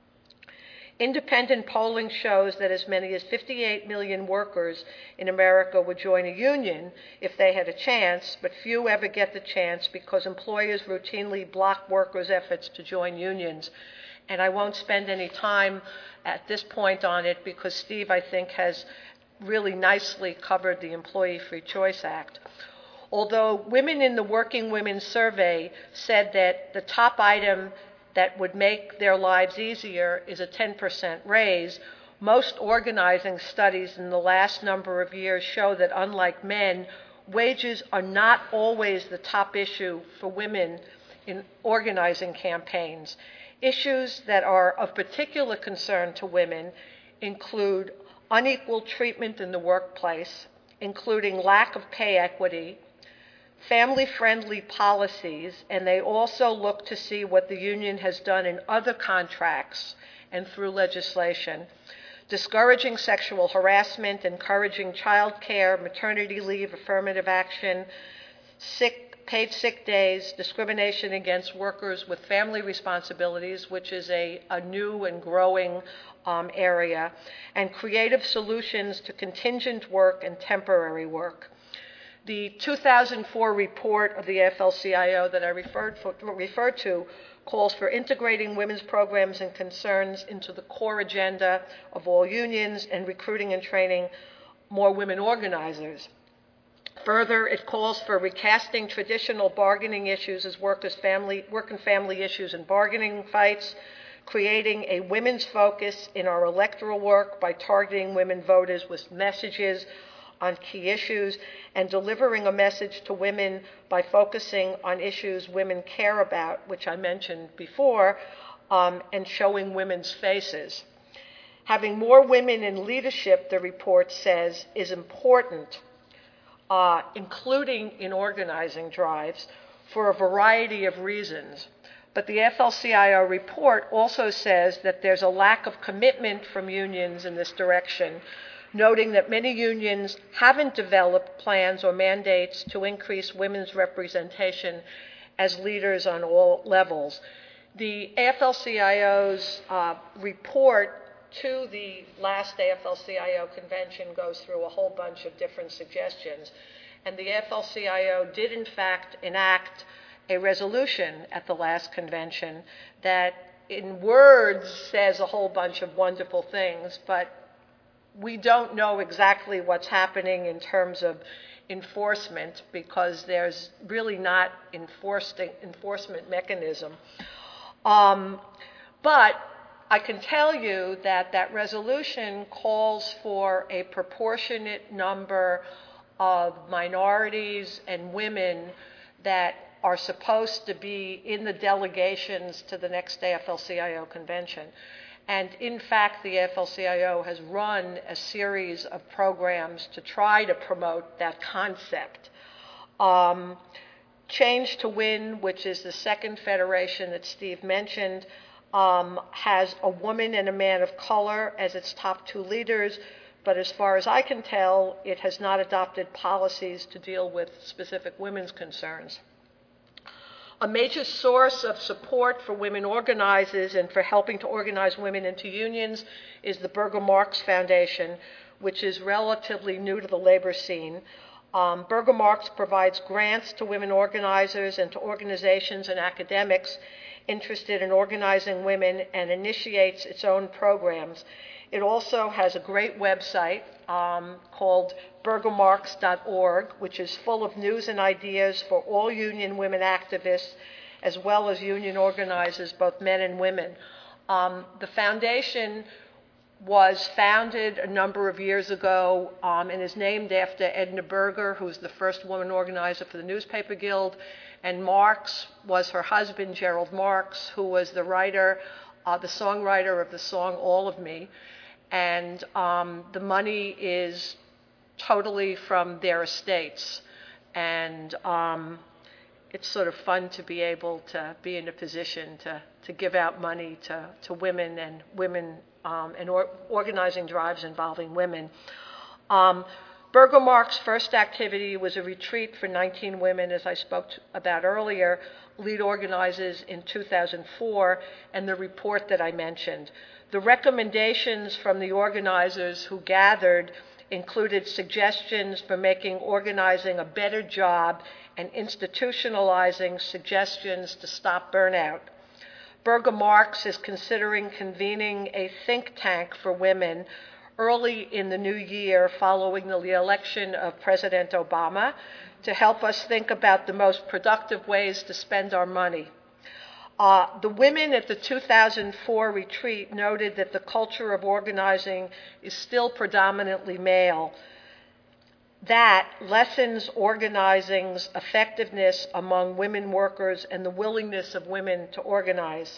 Independent polling shows that as many as 58 million workers in America would join a union if they had a chance, but few ever get the chance because employers routinely block workers' efforts to join unions. And I won't spend any time at this point on it because Steve, I think, has really nicely covered the Employee Free Choice Act. Although women in the Working Women Survey said that the top item that would make their lives easier is a 10% raise, most organizing studies in the last number of years show that, unlike men, wages are not always the top issue for women in organizing campaigns. Issues that are of particular concern to women include unequal treatment in the workplace, including lack of pay equity, family-friendly policies, and they also look to see what the union has done in other contracts and through legislation, discouraging sexual harassment, encouraging child care, maternity leave, affirmative action, paid sick days, discrimination against workers with family responsibilities, which is a new and growing area, and creative solutions to contingent work and temporary work. The 2004 report of the AFL-CIO that I referred to calls for integrating women's programs and concerns into the core agenda of all unions and recruiting and training more women organizers. Further, it calls for recasting traditional bargaining issues as work and family issues and bargaining fights, creating a women's focus in our electoral work by targeting women voters with messages on key issues, and delivering a message to women by focusing on issues women care about, which I mentioned before, and showing women's faces. Having more women in leadership, the report says, is important, including in organizing drives, for a variety of reasons. But the AFL-CIO report also says that there's a lack of commitment from unions in this direction, noting that many unions haven't developed plans or mandates to increase women's representation as leaders on all levels. The AFL-CIO's report to the last AFL-CIO convention goes through a whole bunch of different suggestions, and the AFL-CIO did in fact enact a resolution at the last convention that in words says a whole bunch of wonderful things, but we don't know exactly what's happening in terms of enforcement because there's really not enforcement mechanism. But I can tell you that that resolution calls for a proportionate number of minorities and women that are supposed to be in the delegations to the next AFL-CIO convention. And in fact, the AFL-CIO has run a series of programs to try to promote that concept. Change to Win, which is the second federation that Steve mentioned, has a woman and a man of color as its top two leaders, but as far as I can tell, it has not adopted policies to deal with specific women's concerns. A major source of support for women organizers and for helping to organize women into unions is the Burger Marx Foundation, which is relatively new to the labor scene. Burger Marx provides grants to women organizers and to organizations and academics interested in organizing women and initiates its own programs. It also has a great website called burgermarx.org, which is full of news and ideas for all union women activists as well as union organizers, both men and women. The foundation was founded a number of years ago and is named after Edna Berger, who was the first woman organizer for the Newspaper Guild, and Marx was her husband, Gerald Marx, who was the writer, the songwriter of the song All of Me. And the money is totally from their estates. And it's sort of fun to be able to be in a position to give out money to women and organizing drives involving women. Burger Marx's first activity was a retreat for 19 women, as I spoke about earlier, lead organizers in 2004, and the report that I mentioned. The recommendations from the organizers who gathered included suggestions for making organizing a better job and institutionalizing suggestions to stop burnout. Burger Marx is considering convening a think tank for women early in the new year following the election of President Obama to help us think about the most productive ways to spend our money. The women at the 2004 retreat noted that the culture of organizing is still predominantly male. That lessens organizing's effectiveness among women workers and the willingness of women to organize.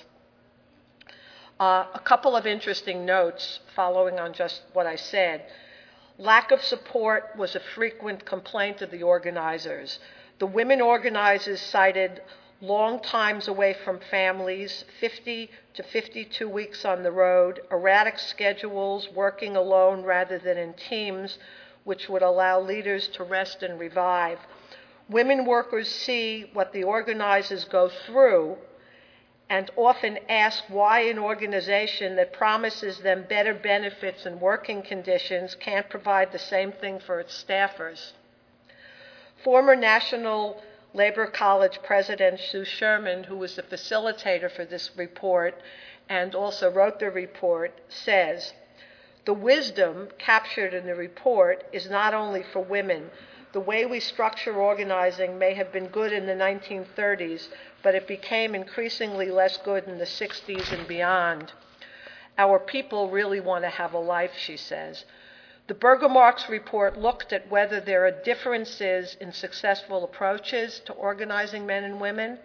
A couple of interesting notes following on just what I said. Lack of support was a frequent complaint of the organizers. The women organizers cited long times away from families, 50 to 52 weeks on the road, erratic schedules, working alone rather than in teams, which would allow leaders to rest and revive. Women workers see what the organizers go through and often ask why an organization that promises them better benefits and working conditions can't provide the same thing for its staffers. Former National Labor College President Sue Sherman, who was the facilitator for this report and also wrote the report, says, "The wisdom captured in the report is not only for women. The way we structure organizing may have been good in the 1930s, but it became increasingly less good in the 60s and beyond. Our people really want to have a life," she says. The Burger Marx report looked at whether there are differences in successful approaches to organizing men and women.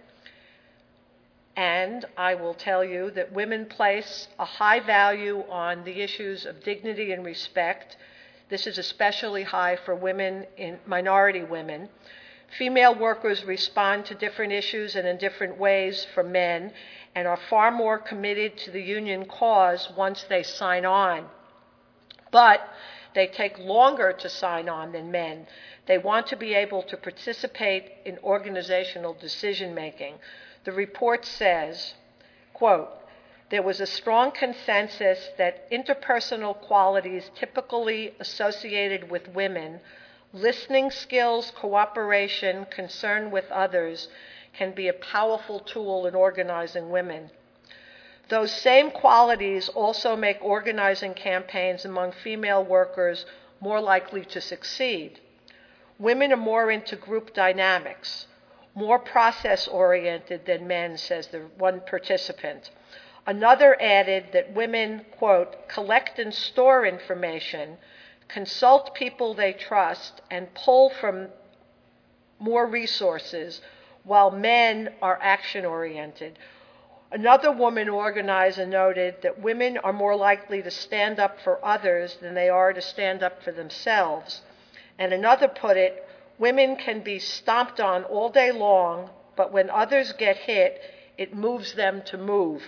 And I will tell you that women place a high value on the issues of dignity and respect. This is especially high for women, minority women. Female workers respond to different issues and in different ways from men and are far more committed to the union cause once they sign on. But they take longer to sign on than men. They want to be able to participate in organizational decision-making. The report says, quote, "There was a strong consensus that interpersonal qualities typically associated with women, listening skills, cooperation, concern with others, can be a powerful tool in organizing women. Those same qualities also make organizing campaigns among female workers more likely to succeed. Women are more into group dynamics, more process-oriented than men, says the one participant. Another added that women, quote, collect and store information, consult people they trust, and pull from more resources, while men are action-oriented. Another woman organizer noted that women are more likely to stand up for others than they are to stand up for themselves. And another put it, women can be stomped on all day long, but when others get hit, it moves them to move.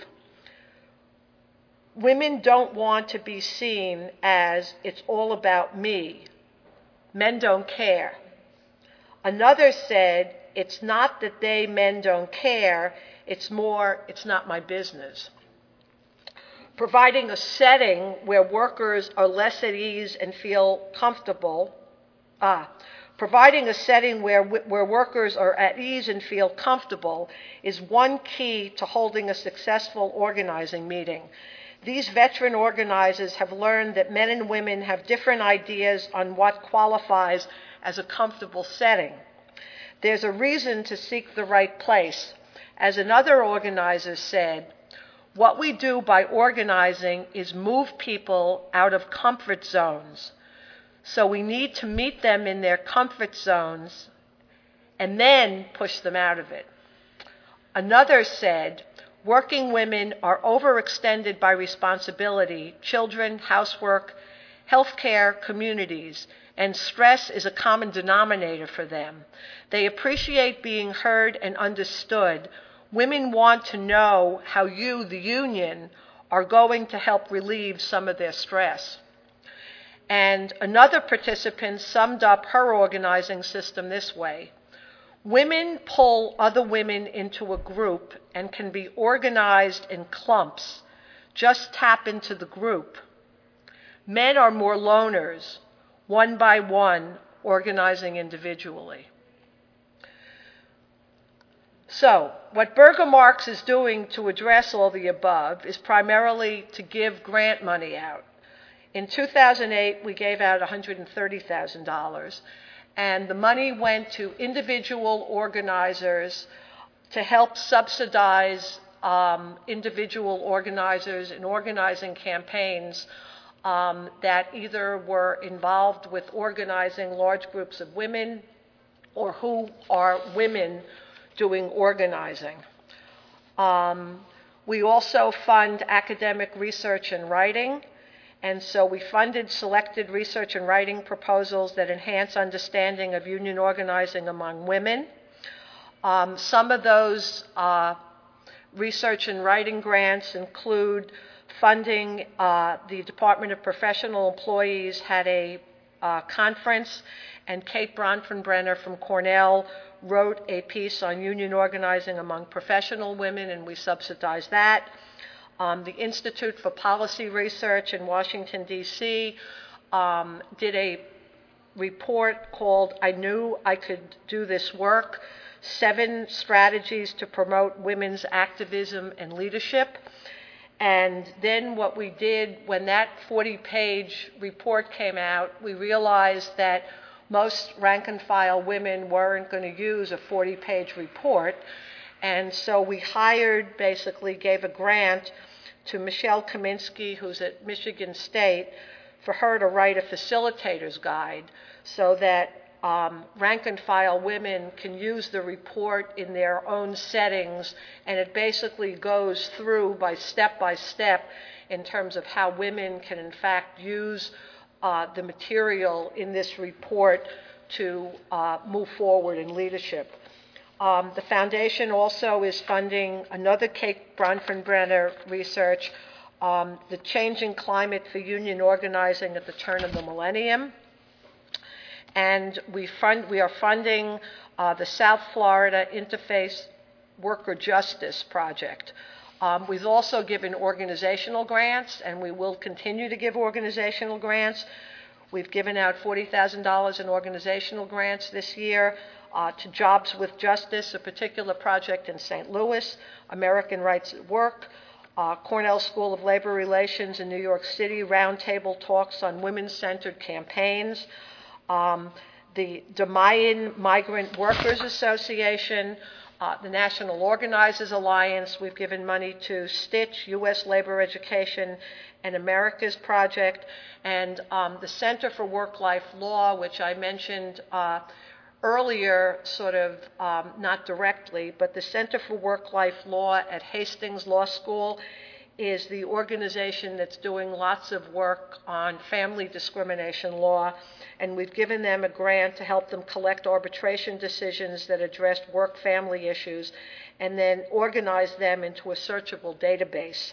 Women don't want to be seen as it's all about me. Men don't care. Another said, it's not that they, men, don't care, it's more, it's not my business. Providing a setting where workers are less at ease and feel comfortable, providing a setting where workers are at ease and feel comfortable is one key to holding a successful organizing meeting. These veteran organizers have learned that men and women have different ideas on what qualifies as a comfortable setting. There's a reason to seek the right place. As another organizer said, what we do by organizing is move people out of comfort zones. So we need to meet them in their comfort zones and then push them out of it. Another said, working women are overextended by responsibility, children, housework, healthcare, communities, and stress is a common denominator for them. They appreciate being heard and understood. Women want to know how you, the union, are going to help relieve some of their stress. And another participant summed up her organizing system this way. Women pull other women into a group and can be organized in clumps. Just tap into the group. Men are more loners, one by one, organizing individually. So, what Burger Marx is doing to address all the above is primarily to give grant money out. In 2008, we gave out $130,000, and the money went to individual organizers to help subsidize individual organizers in organizing campaigns that either were involved with organizing large groups of women or who are women doing organizing. We also fund academic research and writing, and so we funded selected research and writing proposals that enhance understanding of union organizing among women. Some of those research and writing grants include funding. The Department of Professional Employees had a conference, and Kate Bronfenbrenner from Cornell wrote a piece on union organizing among professional women, and we subsidized that. The Institute for Policy Research in Washington, D.C. Did a report called I Knew I Could Do This Work, 7 Strategies to Promote Women's Activism and Leadership. And then what we did, when that 40-page report came out, we realized that most rank-and-file women weren't going to use a 40-page report. And so we gave a grant to Michelle Kaminsky, who's at Michigan State, for her to write a facilitator's guide so that rank-and-file women can use the report in their own settings, and it basically goes through by step in terms of how women can in fact use the material in this report to move forward in leadership. The foundation also is funding another Kate Bronfenbrenner research, the changing climate for union organizing at the turn of the millennium. And we are funding the South Florida Interface Worker Justice Project. We've also given organizational grants, and we will continue to give organizational grants. We've given out $40,000 in organizational grants this year to Jobs with Justice, a particular project in St. Louis, American Rights at Work, Cornell School of Labor Relations in New York City, roundtable talks on women-centered campaigns. the Damayan Migrant Workers Association, the National Organizers Alliance. We've given money to Stitch, U.S. Labor Education, and America's Project, and the Center for Work-Life Law, which I mentioned earlier, sort of not directly, but the Center for Work-Life Law at Hastings Law School is the organization that's doing lots of work on family discrimination law, and we've given them a grant to help them collect arbitration decisions that address work-family issues and then organize them into a searchable database.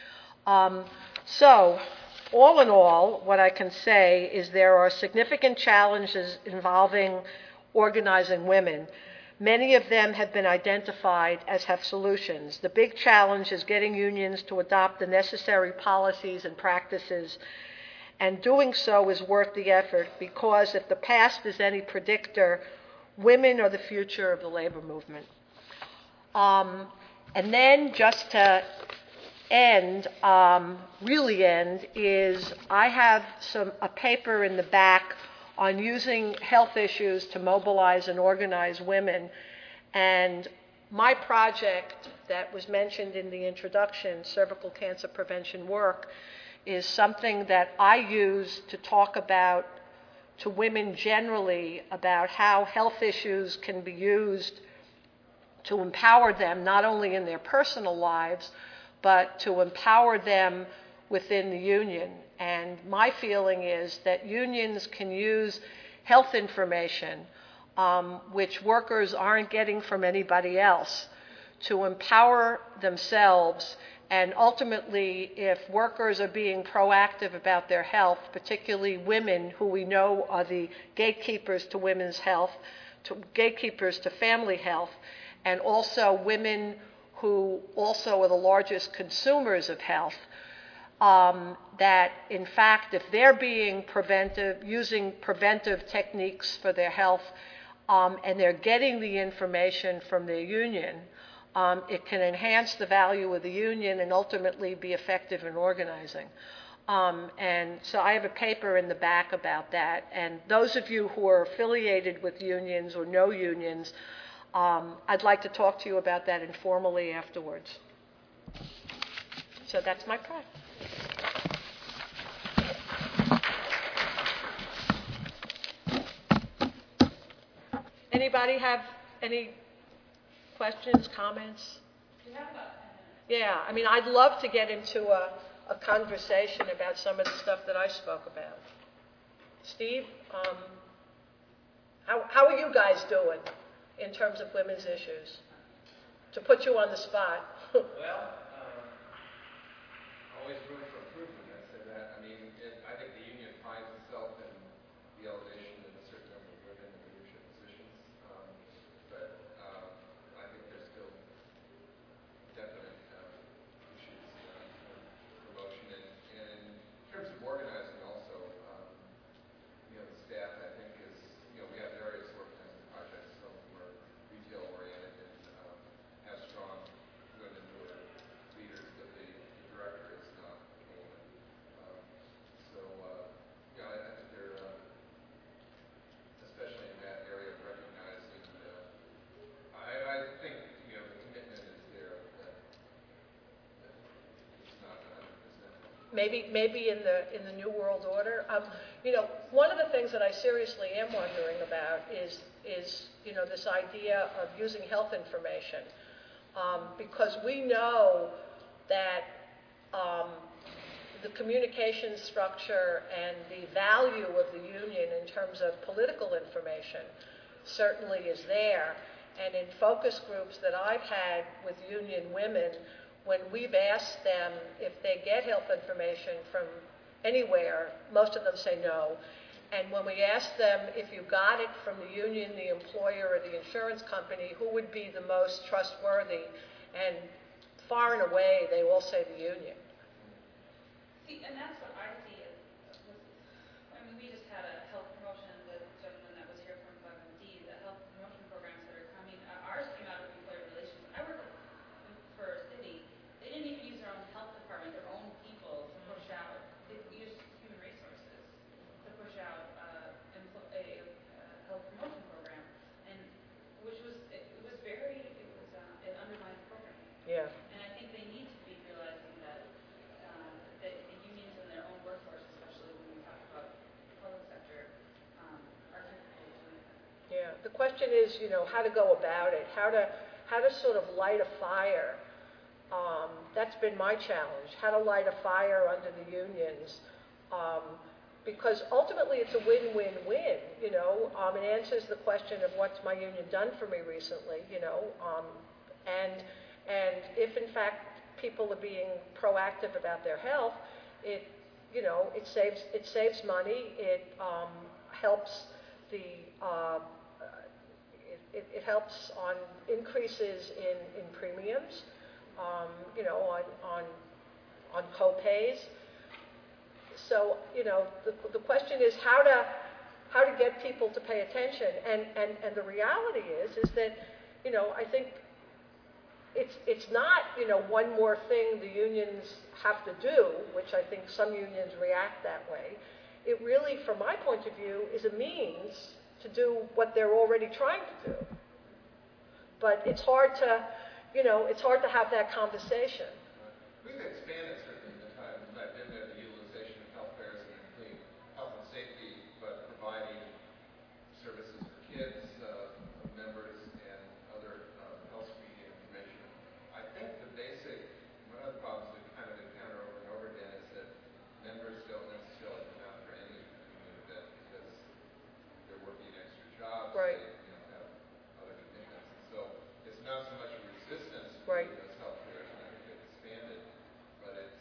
So, all in all, what I can say is there are significant challenges involving organizing women. Many of them have been identified as have solutions. The big challenge is getting unions to adopt the necessary policies and practices, and doing so is worth the effort because if the past is any predictor, women are the future of the labor movement. And then just to end, really end, is I have a paper in the back on using health issues to mobilize and organize women. And my project that was mentioned in the introduction, Cervical Cancer Prevention Work, is something that I use to talk about to women generally about how health issues can be used to empower them not only in their personal lives, but to empower them within the union. And my feeling is that unions can use health information, which workers aren't getting from anybody else, to empower themselves. And ultimately, if workers are being proactive about their health, particularly women who we know are the gatekeepers to women's health, gatekeepers to family health, and also women who also are the largest consumers of health, that in fact, if they're being preventive, using preventive techniques for their health, and they're getting the information from their union, it can enhance the value of the union and ultimately be effective in organizing. And so I have a paper in the back about that. And those of you who are affiliated with unions or know unions, I'd like to talk to you about that informally afterwards. So that's my project. Anybody have any questions, comments? We have about 10 minutes. Yeah, I mean, I'd love to get into a conversation about some of the stuff that I spoke about. Steve, how are you guys doing in terms of women's issues? To put you on the spot. Well, always room for improvement, I say that. I mean, I think the union finds itself in the elevation of a certain number of women in leadership positions, but I think there's still definite issues for promotion. And in terms of organizing also, the staff, I think, is, we have various organizing projects, some who are retail-oriented and have strong women who are leaders, but the director is not a woman. I think they're, especially in that area of recognizing, I think, the commitment is there, but it's not 100%. Maybe in the New World Order. One of the things that I seriously am wondering about is this idea of using health information, because we know that the communication structure and the value of the union in terms of political information certainly is there. And in focus groups that I've had with union women, when we've asked them if they get health information from anywhere, most of them say no. And when we ask them if you got it from the union, the employer, or the insurance company, who would be the most trustworthy? And far and away, they all say the union. See, and that's what I see we just had a health promotion, the gentleman that was here from 5MD, the health promotion programs that are coming. Ours came out of employer relations. I work for a city. They didn't even use their own health department, their own people to push out. They used human resources to push out a health question is, how to go about it, how to sort of light a fire. That's been my challenge, how to light a fire under the unions. Because ultimately it's a win-win-win, it answers the question of what's my union done for me recently, and if in fact people are being proactive about their health, it saves money, it helps it helps on increases in premiums, on co-pays. So, the question is how to get people to pay attention. And the reality is that, I think it's not, one more thing the unions have to do, which I think some unions react that way. It really, from my point of view, is a means to do what they're already trying to do. But it's hard to, have that conversation. We've expanded certainly in the time that I've been there, the utilization of health fairs and including health and safety, but providing services for kids, members, and other health screening information. I think the basic, one of the problems we kind of encounter over and over again is that members don't necessarily come out for any community event because they're working extra jobs. Right. They have other commitments. So it's not so much a resistance to Right. those health fairs and they've expanded, but it's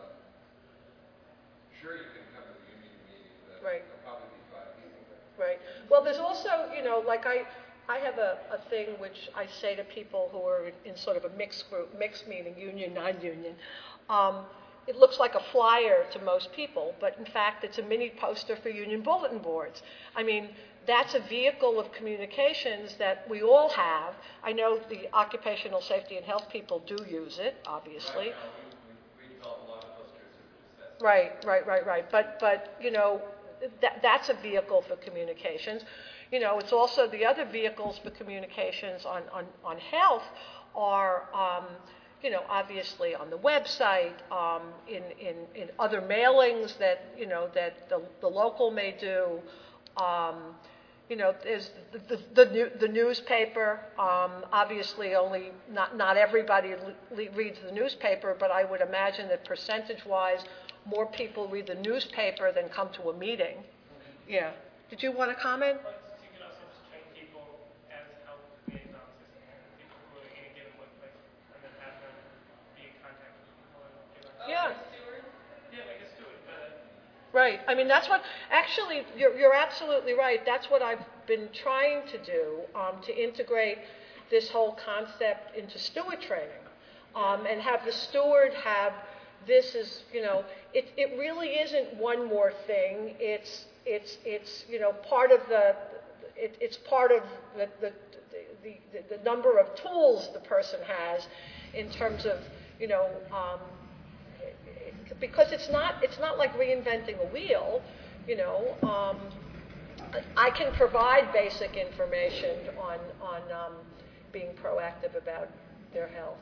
sure you can come to the union meeting, but Right. there'll probably be 5 people there. Right. Well, there's also, like I have a thing which I say to people who are in sort of a mixed group, mixed meaning, union, non-union. It looks like a flyer to most people, but in fact it's a mini poster for union bulletin boards. I mean, that's a vehicle of communications that we all have. I know the occupational safety and health people do use it, obviously. Right now, we develop a lot of posters that just Right. But that's a vehicle for communications. It's also the other vehicles for communications on health are, obviously on the website, in other mailings that, that the local may do. There's the newspaper. Obviously, only not everybody reads the newspaper, but I would imagine that percentage-wise, more people read the newspaper than come to a meeting. Yeah. Did you want to comment? But you can also just train people as health liaisons, people who are in a given workplace, and then have them be in contact with people and give them. Yeah. Yeah, like a steward, but. Right. I mean, that's what, actually, you're absolutely right. That's what I've been trying to do, to integrate this whole concept into steward training, and have the steward have this as, it really isn't one more thing. It's part of it's part of the number of tools the person has in terms of, because it's not like reinventing a wheel, I can provide basic information on being proactive about their health.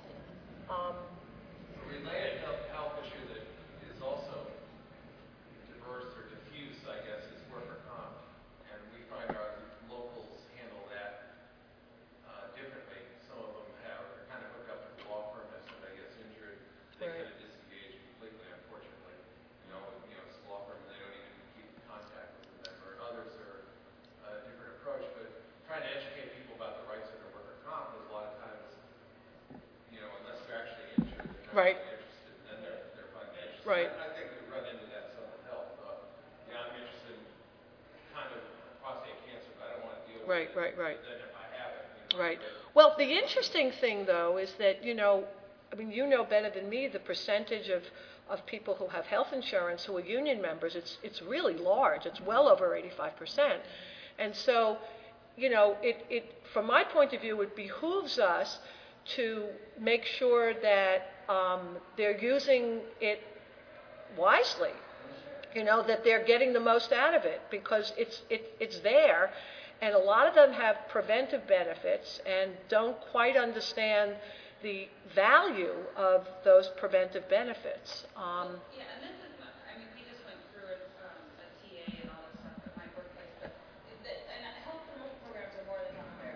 A related health issue that is also diverse or diffuse, I guess, is worker comp. And we find our locals handle that differently. Some of them are kind of hooked up with the law firm as somebody gets injured. They Right. kind of disengage completely, unfortunately. It's a law firm and they don't even keep contact with the member. Others are a different approach. But trying to educate people about the rights of their worker comp is a lot of times, unless they're actually injured, they're not Right. really interested. Then they're finally interested. Right. I think we run into that some with health. I'm interested in kind of prostate cancer, but I don't want to deal with Right. it. Right. But then if I have it, Right. Well, the interesting thing, though, is that, better than me the percentage of people who have health insurance who are union members. It's really large. It's well over 85%. And so, from my point of view, it behooves us to make sure that they're using it wisely. That they're getting the most out of it because it's there. And a lot of them have preventive benefits and don't quite understand the value of those preventive benefits. Yeah, and this is, we just went through it, a TA and all this stuff at my workplace, but, and health promotion programs are more than health care.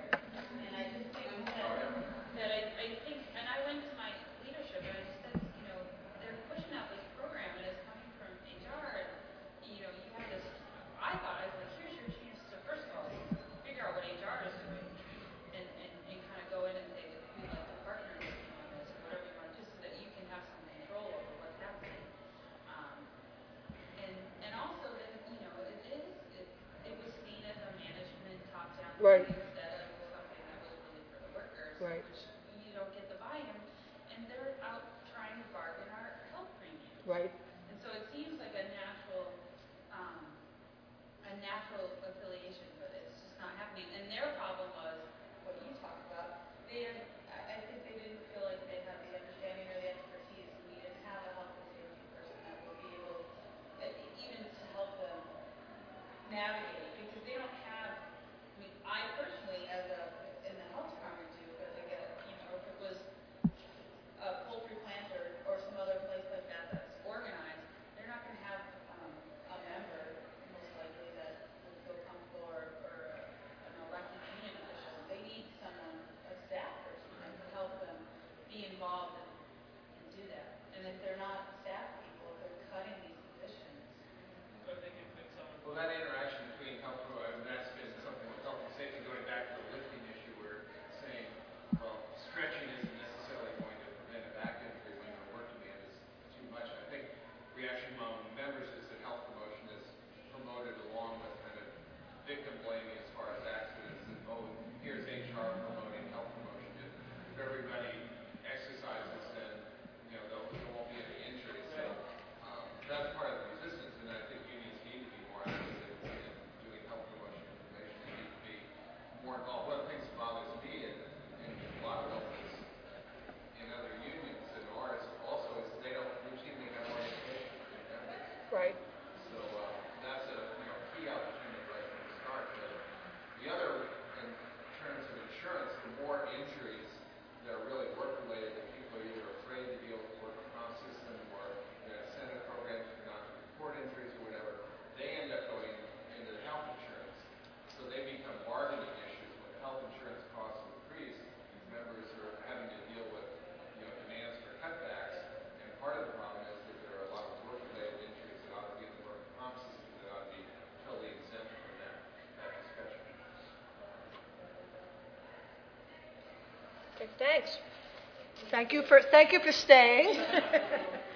Right. instead of something that was really for the workers, Right. which you don't get the buy-in, and they're out trying to bargain our health premiums. Right. And so it seems like a natural affiliation, but it's just not happening. And their problem was what you talked about. I think they didn't feel like they had the understanding or the expertise. We didn't have a health and safety person that would be able, even to help them navigate, because they don't have. I mean, I personally, in the health department, do, but again, if it was a poultry plant or some other place like that that's organized, they're not going to have a member, most likely, that would feel comfortable or an elected union official. They need someone, a staff person, that can help them be involved and do that. And if they're not staff people, they're cutting these positions. So they can put someone. Well, that interaction between health providers, that's been something with health and safety, going back to the lifting issue, where saying, well, stretching isn't necessarily going to prevent a back injury when the work demand is too much. I think reaction among members is that health promotion is promoted along with kind of victim blaming as far as accidents, and here's HR promoting health promotion. If everybody exercises, then there won't be any injuries. So that's part of the resistance, and I think unions need to be more active in doing health promotion information. They need to be more involved. One of the things that bothers me in a lot of companies in other unions and ours also is they don't routinely have orientation for their members. Right. So that's a key opportunity right from the start. But the other, in terms of insurance, the more injuries that are really work-related, that people are either afraid to deal with the workers' comp system or incentive programs for not to report injuries or whatever, they end up going into the health insurance. So they become bargaining issues. When the health insurance costs increase, members are having to deal with demands for cutbacks. And part of the problem is that there are a lot of work-related injuries that ought to be in the workers' comp system that ought to be totally exempt from that discussion. Okay, thanks. Thank you for staying.